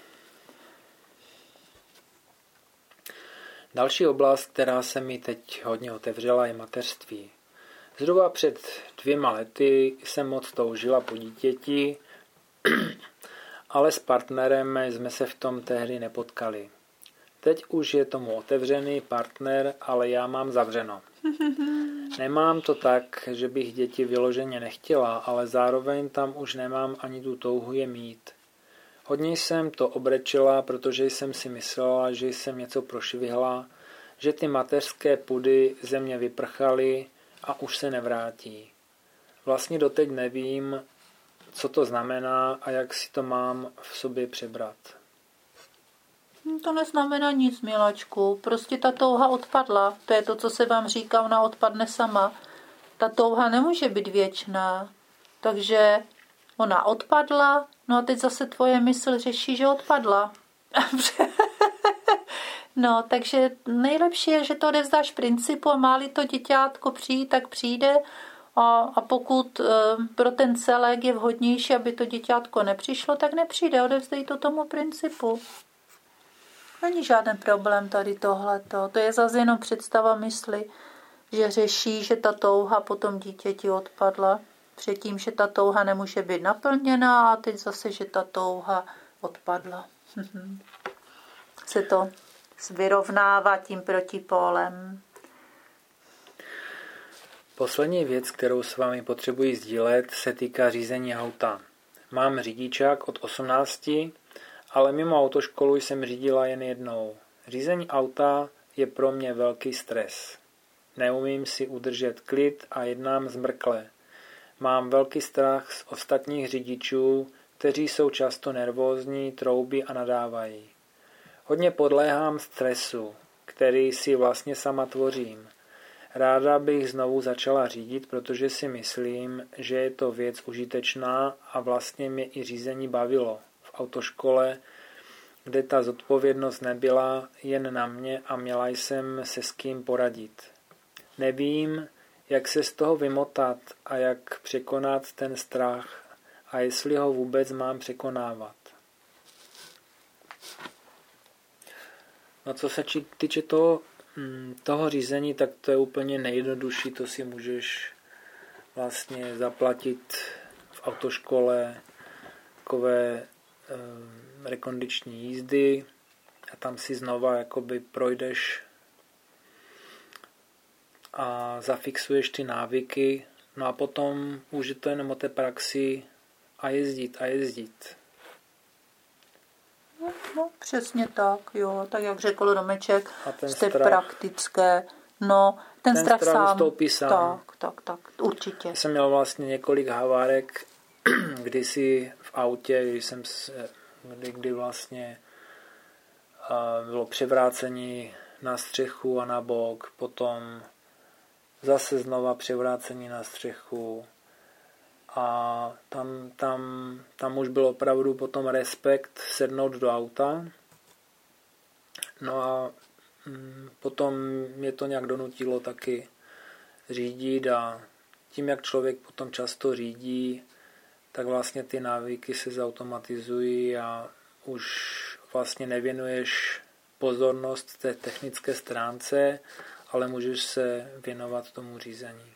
Další oblast, která se mi teď hodně otevřela, je mateřství. Zhruba před dvěma lety jsem moc toužila po dítěti, ale s partnerem jsme se v tom tehdy nepotkali. Teď už je tomu otevřený partner, ale já mám zavřeno. Nemám to tak, že bych děti vyloženě nechtěla, ale zároveň tam už nemám ani tu touhu je mít. Hodně jsem to obrečela, protože jsem si myslela, že jsem něco prošvihla, že ty mateřské pudy ze mě vyprchaly a už se nevrátí. Vlastně doteď nevím, co to znamená a jak si to mám v sobě přebrat. To neznamená nic, miláčku. Prostě ta touha odpadla. To je to, co se vám říká, ona odpadne sama. Ta touha nemůže být věčná. Takže ona odpadla, no a teď zase tvoje mysl řeší, že odpadla. No, takže nejlepší je, že to odevzdáš principu a má-li to děťátko přijít, tak přijde. A, a pokud e, pro ten celek je vhodnější, aby to děťátko nepřišlo, tak nepřijde. Odevzdej to tomu principu. Není žádný problém tady tohleto. To je zase jenom představa mysli, že řeší, že ta touha potom dítěti odpadla. Předtím, že ta touha nemůže být naplněná a teď zase, že ta touha odpadla. Se to vyrovnává tím protipólem. Poslední věc, kterou s vámi potřebuji sdílet, se týká řízení auta. Mám řidičák od osmnácti, ale mimo autoškolu jsem řídila jen jednou. Řízení auta je pro mě velký stres. Neumím si udržet klid a jednám zmrkle. Mám velký strach z ostatních řidičů, kteří jsou často nervózní, troubí a nadávají. Hodně podléhám stresu, který si vlastně sama tvořím. Ráda bych znovu začala řídit, protože si myslím, že je to věc užitečná a vlastně mě i řízení bavilo. V autoškole, kde ta zodpovědnost nebyla jen na mě a měla jsem se s kým poradit. Nevím, jak se z toho vymotat a jak překonat ten strach a jestli ho vůbec mám překonávat. No co se týče toho, toho řízení, tak to je úplně nejjednodušší, to si můžeš vlastně zaplatit v autoškole takové e, rekondiční jízdy a tam si znova jakoby projdeš a zafixuješ ty návyky, no a potom už je to jenom o té praxi a jezdit a jezdit. No, no přesně tak, jo, tak jak řekl Romeček, jste strach, praktické, no, ten, ten strach, strach sám, ustoupí sám. Tak, tak, tak, určitě. Já jsem měl vlastně několik havárek, kdysi v autě, když jsem se, kdy, kdy vlastně uh, bylo převrácení na střechu a na bok, potom zase znova převrácení na střechu a tam, tam, tam už byl opravdu potom respekt sednout do auta. No a mm, potom mě to nějak donutilo taky řídit a tím, jak člověk potom často řídí, tak vlastně ty návyky se zautomatizují a už vlastně nevěnuješ pozornost té technické stránce, ale můžeš se věnovat tomu řízení.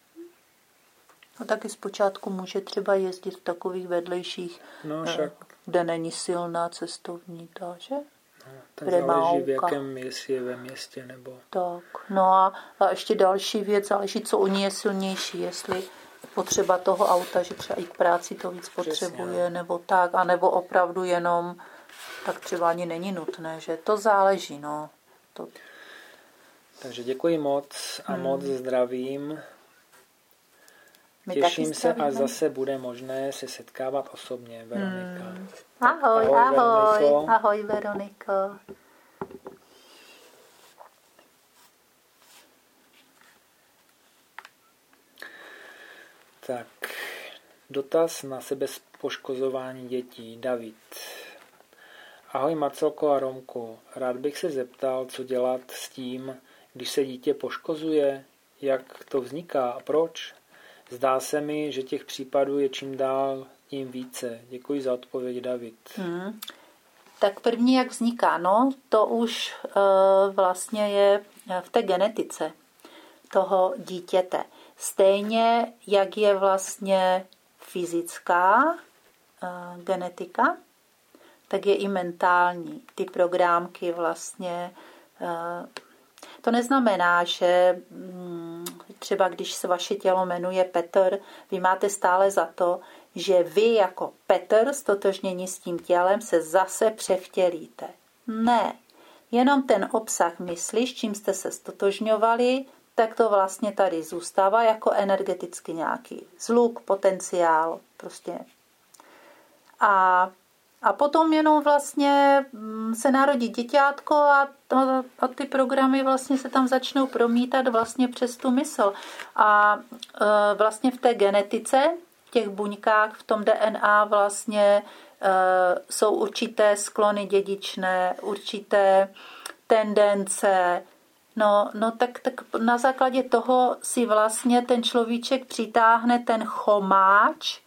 A taky zpočátku může třeba jezdit v takových vedlejších, no, však, kde není silná cestovní, takže? No, ten záleží v jakém, jestli je ve městě nebo... Tak, no a, a ještě další věc, záleží, co u ní je silnější, jestli potřeba toho auta, že třeba i k práci to víc potřebuje, přesně, nebo tak, anebo opravdu jenom, tak třeba ani není nutné, že to záleží, no. To... Takže děkuji moc a hmm. moc zdravím. My Těším se, až zase bude možné se setkávat osobně, Veronika. Hmm. Ahoj, ahoj, ahoj, Veroniko. Ahoj, Veroniko. Tak, dotaz na sebepoškozování dětí. David. Ahoj Marcelko a Romku. Rád bych se zeptal, co dělat s tím, když se dítě poškozuje, jak to vzniká a proč? Zdá se mi, že těch případů je čím dál tím více. Děkuji za odpověď, David. Hmm. Tak první, jak vzniká, no, to už e, vlastně je v té genetice toho dítěte. Stejně, jak je vlastně fyzická e, genetika, tak je i mentální. Ty programky vlastně... E, to neznamená, že třeba když se vaše tělo jmenuje Petr, vy máte stále za to, že vy jako Petr stotožnění s tím tělem se zase převtělíte. Ne. Jenom ten obsah mysli, s čím jste se stotožňovali, tak to vlastně tady zůstává jako energeticky nějaký zluk, potenciál. Prostě. A A potom jenom vlastně se narodí děťátko a, a, a ty programy vlastně se tam začnou promítat vlastně přes tu mysl. A e, vlastně v té genetice, v těch buňkách, v tom D N A vlastně e, jsou určité sklony dědičné, určité tendence. No, no tak, tak na základě toho si vlastně ten človíček přitáhne ten chomáč,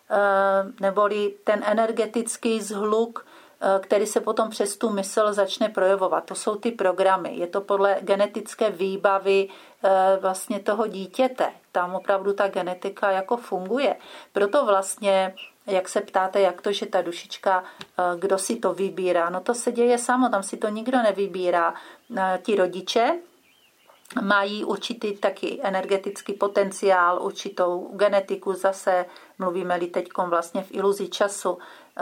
neboli ten energetický zhluk, který se potom přes tu mysl začne projevovat. To jsou ty programy. Je to podle genetické výbavy vlastně toho dítěte. Tam opravdu ta genetika jako funguje. Proto vlastně, jak se ptáte, jak to, že ta dušička, kdo si to vybírá, no to se děje samo, tam si to nikdo nevybírá. Ti rodiče mají určitý taky energetický potenciál, určitou genetiku, zase mluvíme-li teďkom vlastně v iluzi času,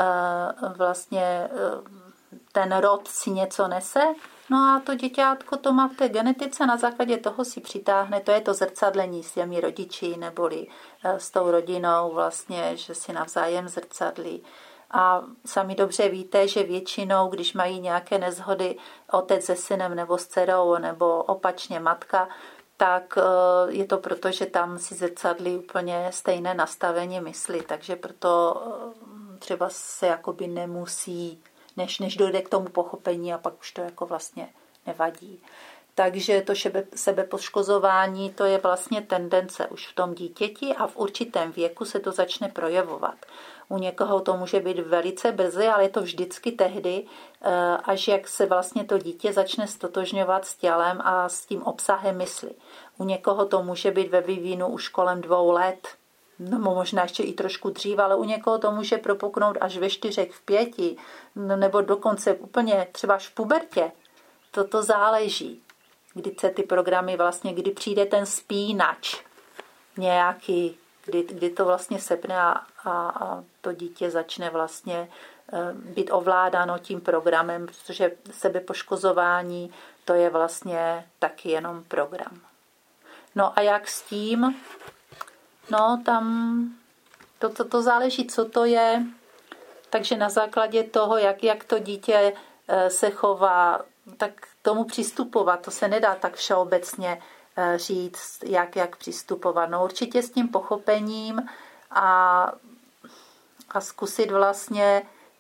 vlastně ten rod si něco nese, no a to děťátko to má v té genetice, na základě toho si přitáhne, to je to zrcadlení s těmi rodiči, neboli s tou rodinou vlastně, že si navzájem zrcadlí. A sami dobře víte, že většinou, když mají nějaké nezhody otec se synem nebo s dcerou nebo opačně matka, tak je to proto, že tam si zrcadlí úplně stejné nastavení mysli. Takže proto třeba se jakoby nemusí, než, než dojde k tomu pochopení a pak už to jako vlastně nevadí. Takže to sebepoškozování, to je vlastně tendence už v tom dítěti a v určitém věku se to začne projevovat. U někoho to může být velice brzy, ale je to vždycky tehdy, až jak se vlastně to dítě začne stotožňovat s tělem a s tím obsahem mysli. U někoho to může být ve vývinu už kolem dvou let, no možná ještě i trošku dřív, ale u někoho to může propuknout až ve čtyřech, v pěti, nebo dokonce úplně třeba až v pubertě. Toto záleží, kdy se ty programy vlastně, kdy přijde ten spínač nějaký, kdy, kdy to vlastně sepne a, a, a to dítě začne vlastně být ovládáno tím programem, protože sebepoškozování to je vlastně taky jenom program. No a jak s tím? No tam to, to, to záleží, co to je. Takže na základě toho, jak, jak to dítě se chová, tak tomu přistupovat. To se nedá tak všeobecně říct, jak, jak přistupovat. No určitě s tím pochopením a, a zkusit vlastně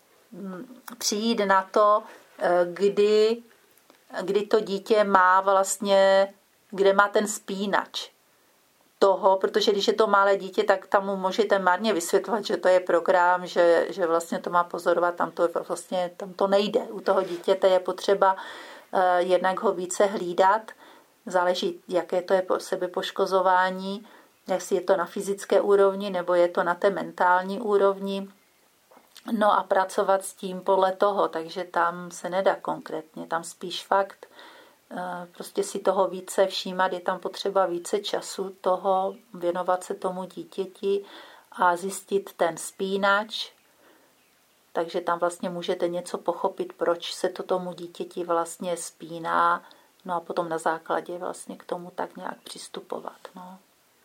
přijít na to, kdy, kdy to dítě má vlastně, kde má ten spínač toho, protože když je to malé dítě, tak tam mu můžete marně vysvětlovat, že to je program, že, že vlastně to má pozorovat, tam to, vlastně, tam to nejde. U toho dítěte je potřeba uh, jednak ho více hlídat, záleží, jaké to je sebepoškozování, jestli je to na fyzické úrovni, nebo je to na té mentální úrovni. No a pracovat s tím podle toho, takže tam se nedá konkrétně, tam spíš fakt prostě si toho více všímat, je tam potřeba více času toho, věnovat se tomu dítěti a zjistit ten spínač, takže tam vlastně můžete něco pochopit, proč se to tomu dítěti vlastně spíná, no a potom na základě vlastně k tomu tak nějak přistupovat. No.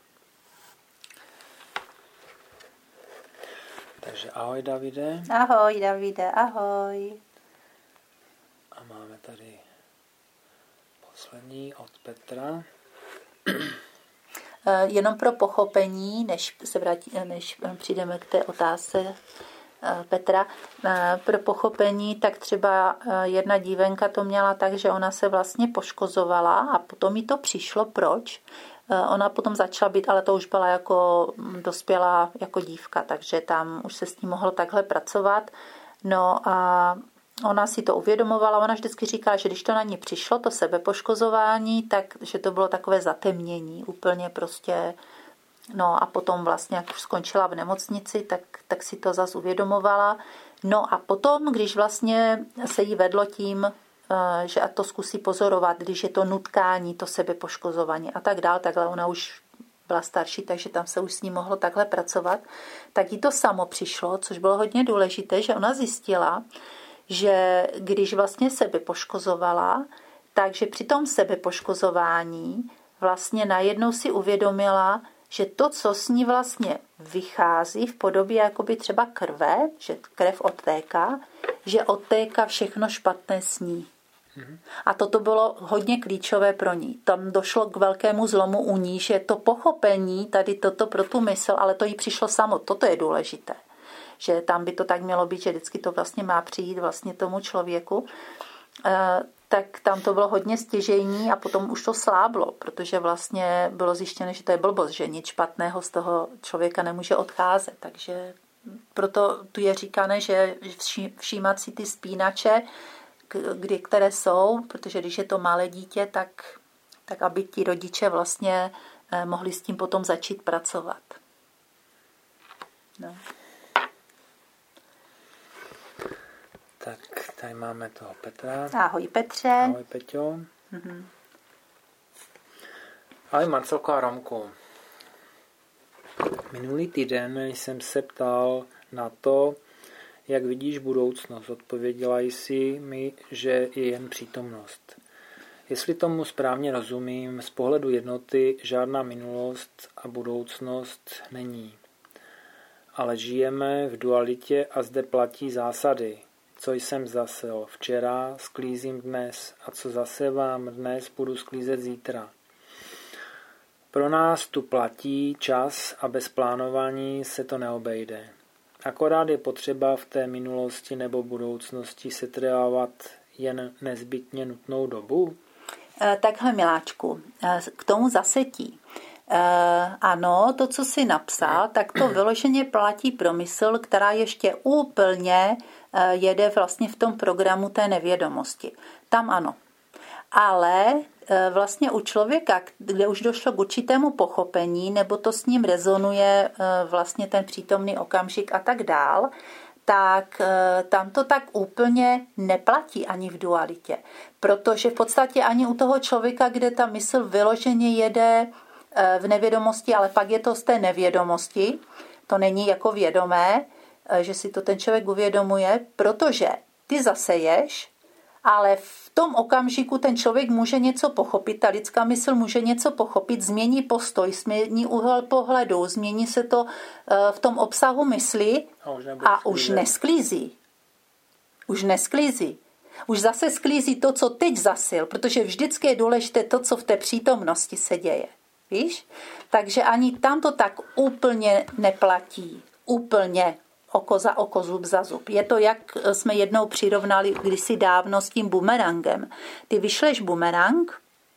Takže ahoj Davide. Ahoj Davide, ahoj. A máme tady poslední od Petra. Jenom pro pochopení, než se vrátí, než přijdeme k té otázce Petra, pro pochopení, tak třeba jedna dívenka to měla tak, že ona se vlastně poškozovala a potom jí to přišlo. Proč? Ona potom začala být, ale to už byla jako dospělá jako dívka, takže tam už se s tím mohlo takhle pracovat. No a ona si to uvědomovala, ona vždycky říká, že když to na ní přišlo, to sebepoškozování, tak že to bylo takové zatemnění, úplně prostě, no a potom vlastně, jak už skončila v nemocnici, tak, tak si to zase uvědomovala. No a potom, když vlastně se jí vedlo tím, že a to zkusí pozorovat, když je to nutkání, to sebepoškozování a tak dál, takhle ona už byla starší, takže tam se už s ní mohlo takhle pracovat, tak jí to samo přišlo, což bylo hodně důležité, že ona zjistila, že když vlastně sebe poškozovala, takže při tom sebepoškozování vlastně najednou si uvědomila, že to, co s ní vlastně vychází v podobě jakoby třeba krve, že krev odtéká, že odtéká všechno špatné s ní. A toto bylo hodně klíčové pro ní. Tam došlo k velkému zlomu u ní, že to pochopení, tady toto pro tu mysl, ale to jí přišlo samo, toto je důležité. Že tam by to tak mělo být, že vždycky to vlastně má přijít vlastně tomu člověku. tak tam to bylo hodně stěžejní a potom už to sláblo, protože vlastně bylo zjištěno, že to je blbost, že nic špatného z toho člověka nemůže odcházet. Takže proto tu je říkané, že všímat si ty spínače, kdy, které jsou, protože když je to malé dítě, tak, tak aby ti rodiče vlastně mohli s tím potom začít pracovat. No. Tak tady máme toho Petra. Ahoj Petře. Ahoj Peťo. Mm-hmm. Ahoj Marcelko a Romku. Minulý týden jsem se ptal na to, jak vidíš budoucnost. Odpověděla jsi mi, že je jen přítomnost. Jestli tomu správně rozumím, z pohledu jednoty žádná minulost a budoucnost není. Ale žijeme v dualitě a zde platí zásady. Co jsem zasel včera, sklízím dnes a co zasevám dnes, budu sklízet zítra. Pro nás tu platí čas a bez plánování se to neobejde. Akorát je potřeba v té minulosti nebo budoucnosti setrvávat jen nezbytně nutnou dobu? Takhle, miláčku, k tomu zasetí. Ano, to, co jsi napsal, tak to vyloženě platí pro mysl, která ještě úplně jede vlastně v tom programu té nevědomosti. Tam ano. Ale vlastně u člověka, kde už došlo k určitému pochopení, nebo to s ním rezonuje vlastně ten přítomný okamžik a tak dál, tak tam to tak úplně neplatí ani v dualitě. Protože v podstatě ani u toho člověka, kde ta mysl vyloženě jede v nevědomosti, ale pak je to z té nevědomosti, to není jako vědomé, že si to ten člověk uvědomuje, protože ty zaseješ, ale v tom okamžiku ten člověk může něco pochopit, ta lidská mysl může něco pochopit, změní postoj, změní úhel pohledu, změní se to v tom obsahu mysli a už, a už nesklízí. Už nesklízí. Už zase sklízí to, co teď zasil, protože vždycky je důležité to, co v té přítomnosti se děje. Víš? Takže ani tam to tak úplně neplatí. Úplně. Oko za oko, zub za zub. Je to, jak jsme jednou přirovnali kdysi dávno s tím bumerangem. Ty vyšleš bumerang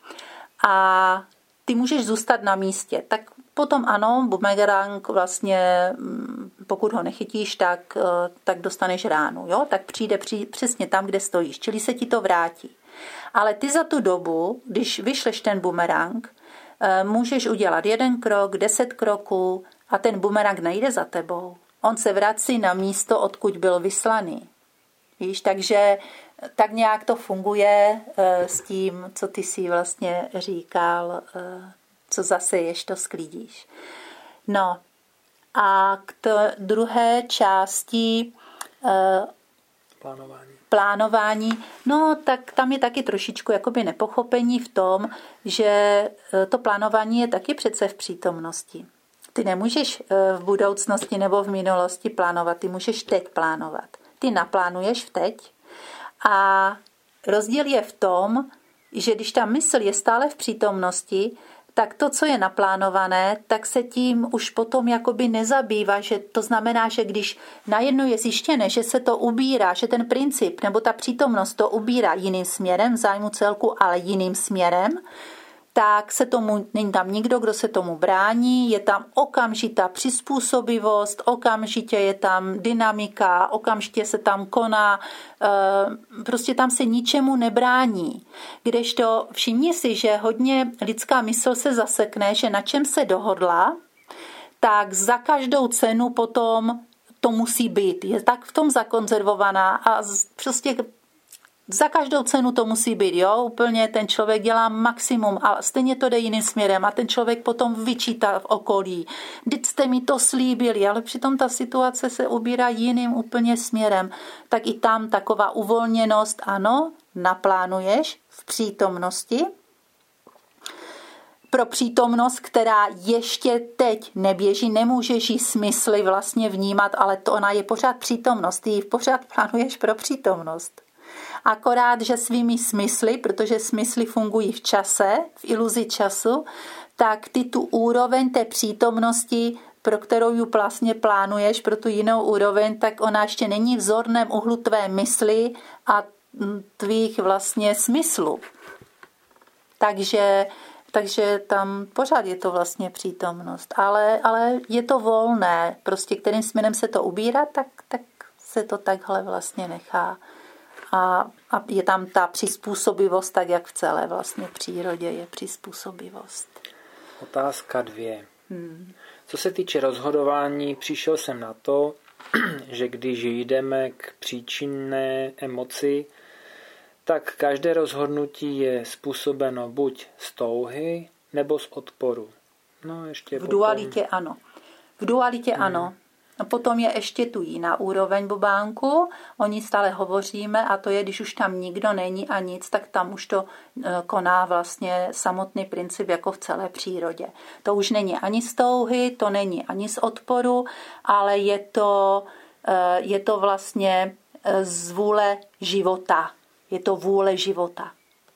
a ty můžeš zůstat na místě. Tak potom ano, bumerang vlastně, pokud ho nechytíš, tak, tak dostaneš ránu. Jo? Tak přijde při, přesně tam, kde stojíš. Čili se ti to vrátí. Ale ty za tu dobu, když vyšleš ten bumerang, můžeš udělat jeden krok, deset kroků a ten bumerang nejde za tebou. On se vrací na místo, odkud byl vyslaný. Víš, takže tak nějak to funguje s tím, co ty si vlastně říkal, co zase ješ, to sklidíš. No a k té druhé části plánování. plánování, no tak tam je taky trošičku jakoby nepochopení v tom, že to plánování je taky přece v přítomnosti. Ty nemůžeš v budoucnosti nebo v minulosti plánovat, ty můžeš teď plánovat. Ty naplánuješ v teď a rozdíl je v tom, že když ta mysl je stále v přítomnosti, tak to, co je naplánované, tak se tím už potom jakoby nezabývá, že to znamená, že když najednou je zjištěné, že se to ubírá, že ten princip nebo ta přítomnost to ubírá jiným směrem, v zájmu celku, ale jiným směrem, tak se tomu, není tam nikdo, kdo se tomu brání, je tam okamžitá přizpůsobivost, okamžitě je tam dynamika, okamžitě se tam koná, prostě tam se ničemu nebrání. Kdežto všimni si, že hodně lidská mysl se zasekne, že na čem se dohodla, tak za každou cenu potom to musí být. Je tak v tom zakonzervovaná a prostě za každou cenu to musí být, jo, úplně ten člověk dělá maximum a stejně to jde jiným směrem a ten člověk potom vyčítá v okolí. Vždyť jste mi to slíbili, ale přitom ta situace se ubírá jiným úplně směrem. Tak i tam taková uvolněnost, ano, naplánuješ v přítomnosti. Pro přítomnost, která ještě teď neběží, nemůžeš jí smysly vlastně vnímat, ale to ona je pořád přítomnost, ty ji pořád plánuješ pro přítomnost. Akorát, že svými smysly, protože smysly fungují v čase, v iluzi času, tak ty tu úroveň té přítomnosti, pro kterou ji vlastně plánuješ, pro tu jinou úroveň, tak ona ještě není v zorném úhlu tvé mysli a tvých vlastně smyslů. Takže, takže tam pořád je to vlastně přítomnost. Ale, ale je to volné. Prostě kterým směrem se to ubírá, tak, tak se to takhle vlastně nechá. A, a je tam ta přizpůsobivost, tak jak v celé vlastně přírodě je přizpůsobivost. Otázka dvě. Hmm. Co se týče rozhodování, přišel jsem na to, že když jdeme k příčinné emoci, tak každé rozhodnutí je způsobeno buď z touhy, nebo z odporu. No, ještě v potom... dualitě ano. V dualitě hmm. ano. A potom je ještě tu jiná úroveň bubánku, o ní stále hovoříme a to je, když už tam nikdo není a nic, tak tam už to koná vlastně samotný princip jako v celé přírodě. To už není ani z touhy, to není ani z odporu, ale je to, je to vlastně z vůle života. Je to vůle života.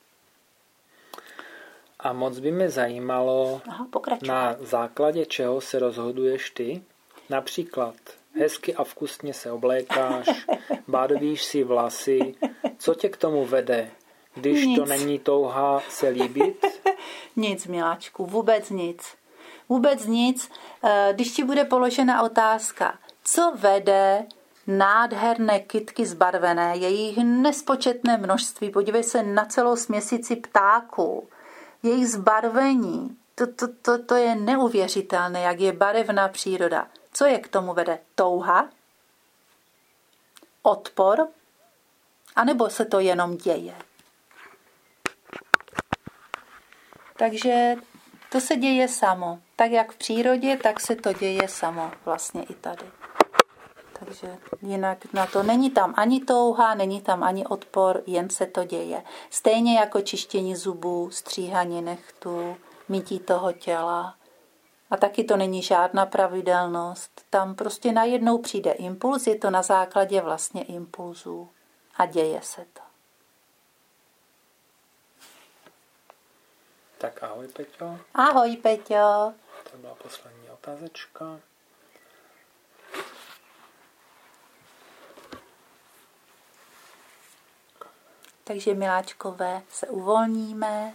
A moc by mě zajímalo, Aha, na základě čeho se rozhoduješ ty? Například hezky a vkusně se oblékáš, barvíš si vlasy. Co tě k tomu vede, když nic. To není touha se líbit? Nic, miláčku, vůbec nic. Vůbec nic. Když ti bude položena otázka, co vede nádherné kytky zbarvené, je jich nespočetné množství, podívej se na celou směsici ptáků, jejich zbarvení, to, to, to, to je neuvěřitelné, jak je barevná příroda. Co je k tomu vede? Touha? Odpor? A nebo se to jenom děje? Takže to se děje samo. Tak jak v přírodě, tak se to děje samo vlastně i tady. Takže jinak na to není tam ani touha, není tam ani odpor, jen se to děje. Stejně jako čištění zubů, stříhání nechtů, mytí toho těla. A taky to není žádná pravidelnost. Tam prostě najednou přijde impuls, je to na základě vlastně impulzů. A děje se to. Tak ahoj, Peťo. Ahoj, Peťo. To byla poslední otázečka. Takže, miláčkové, se uvolníme.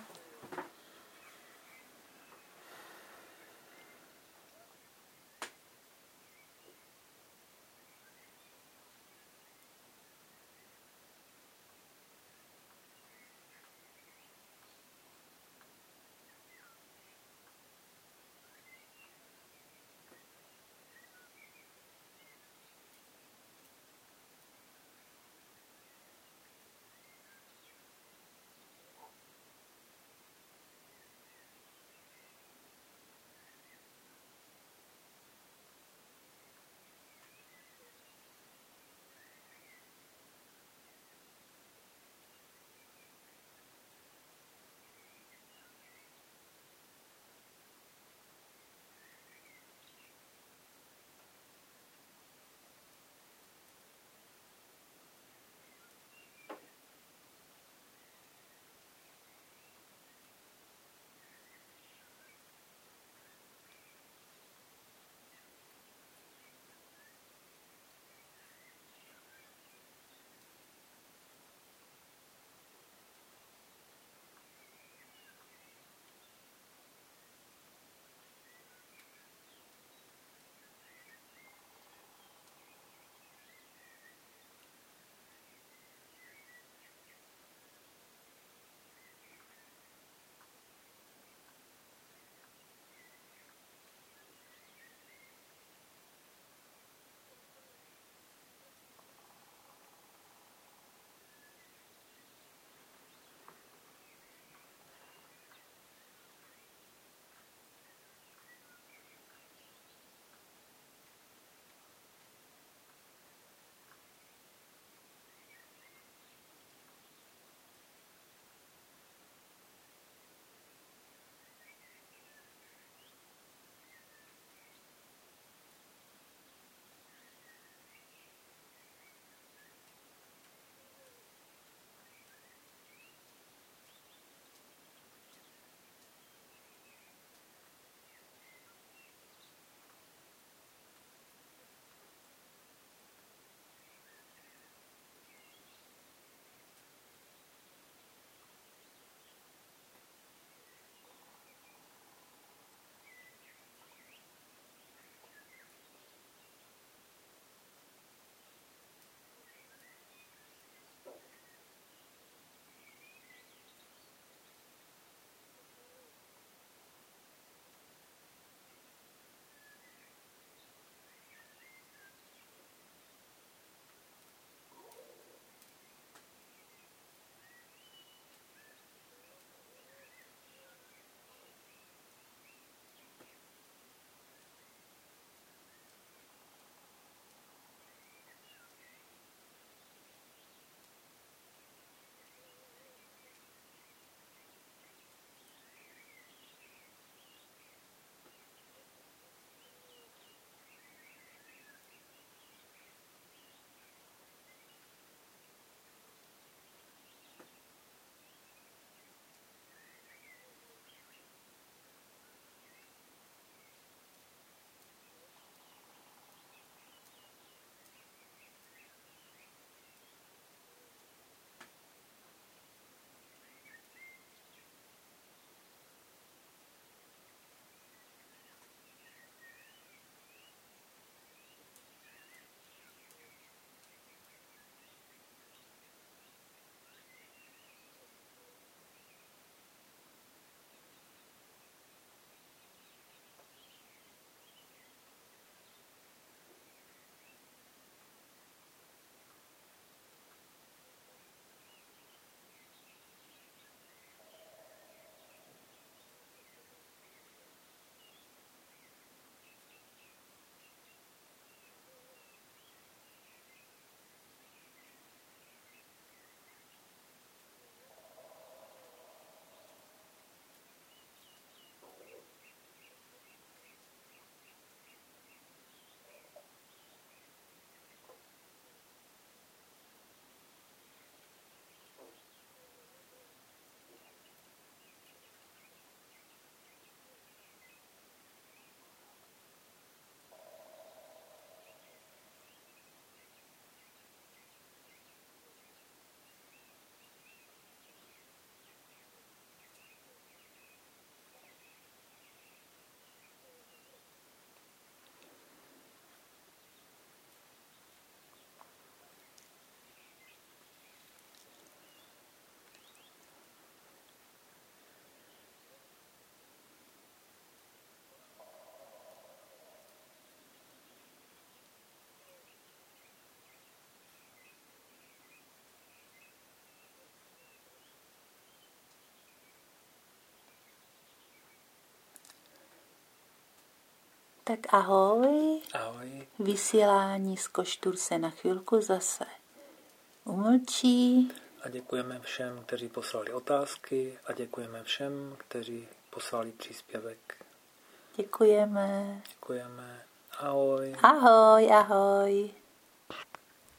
Tak ahoj. Ahoj. Vysílání z Koštur se na chvilku zase umlčí. A děkujeme všem, kteří poslali otázky a děkujeme všem, kteří poslali příspěvek. Děkujeme. Děkujeme. Ahoj. Ahoj, ahoj.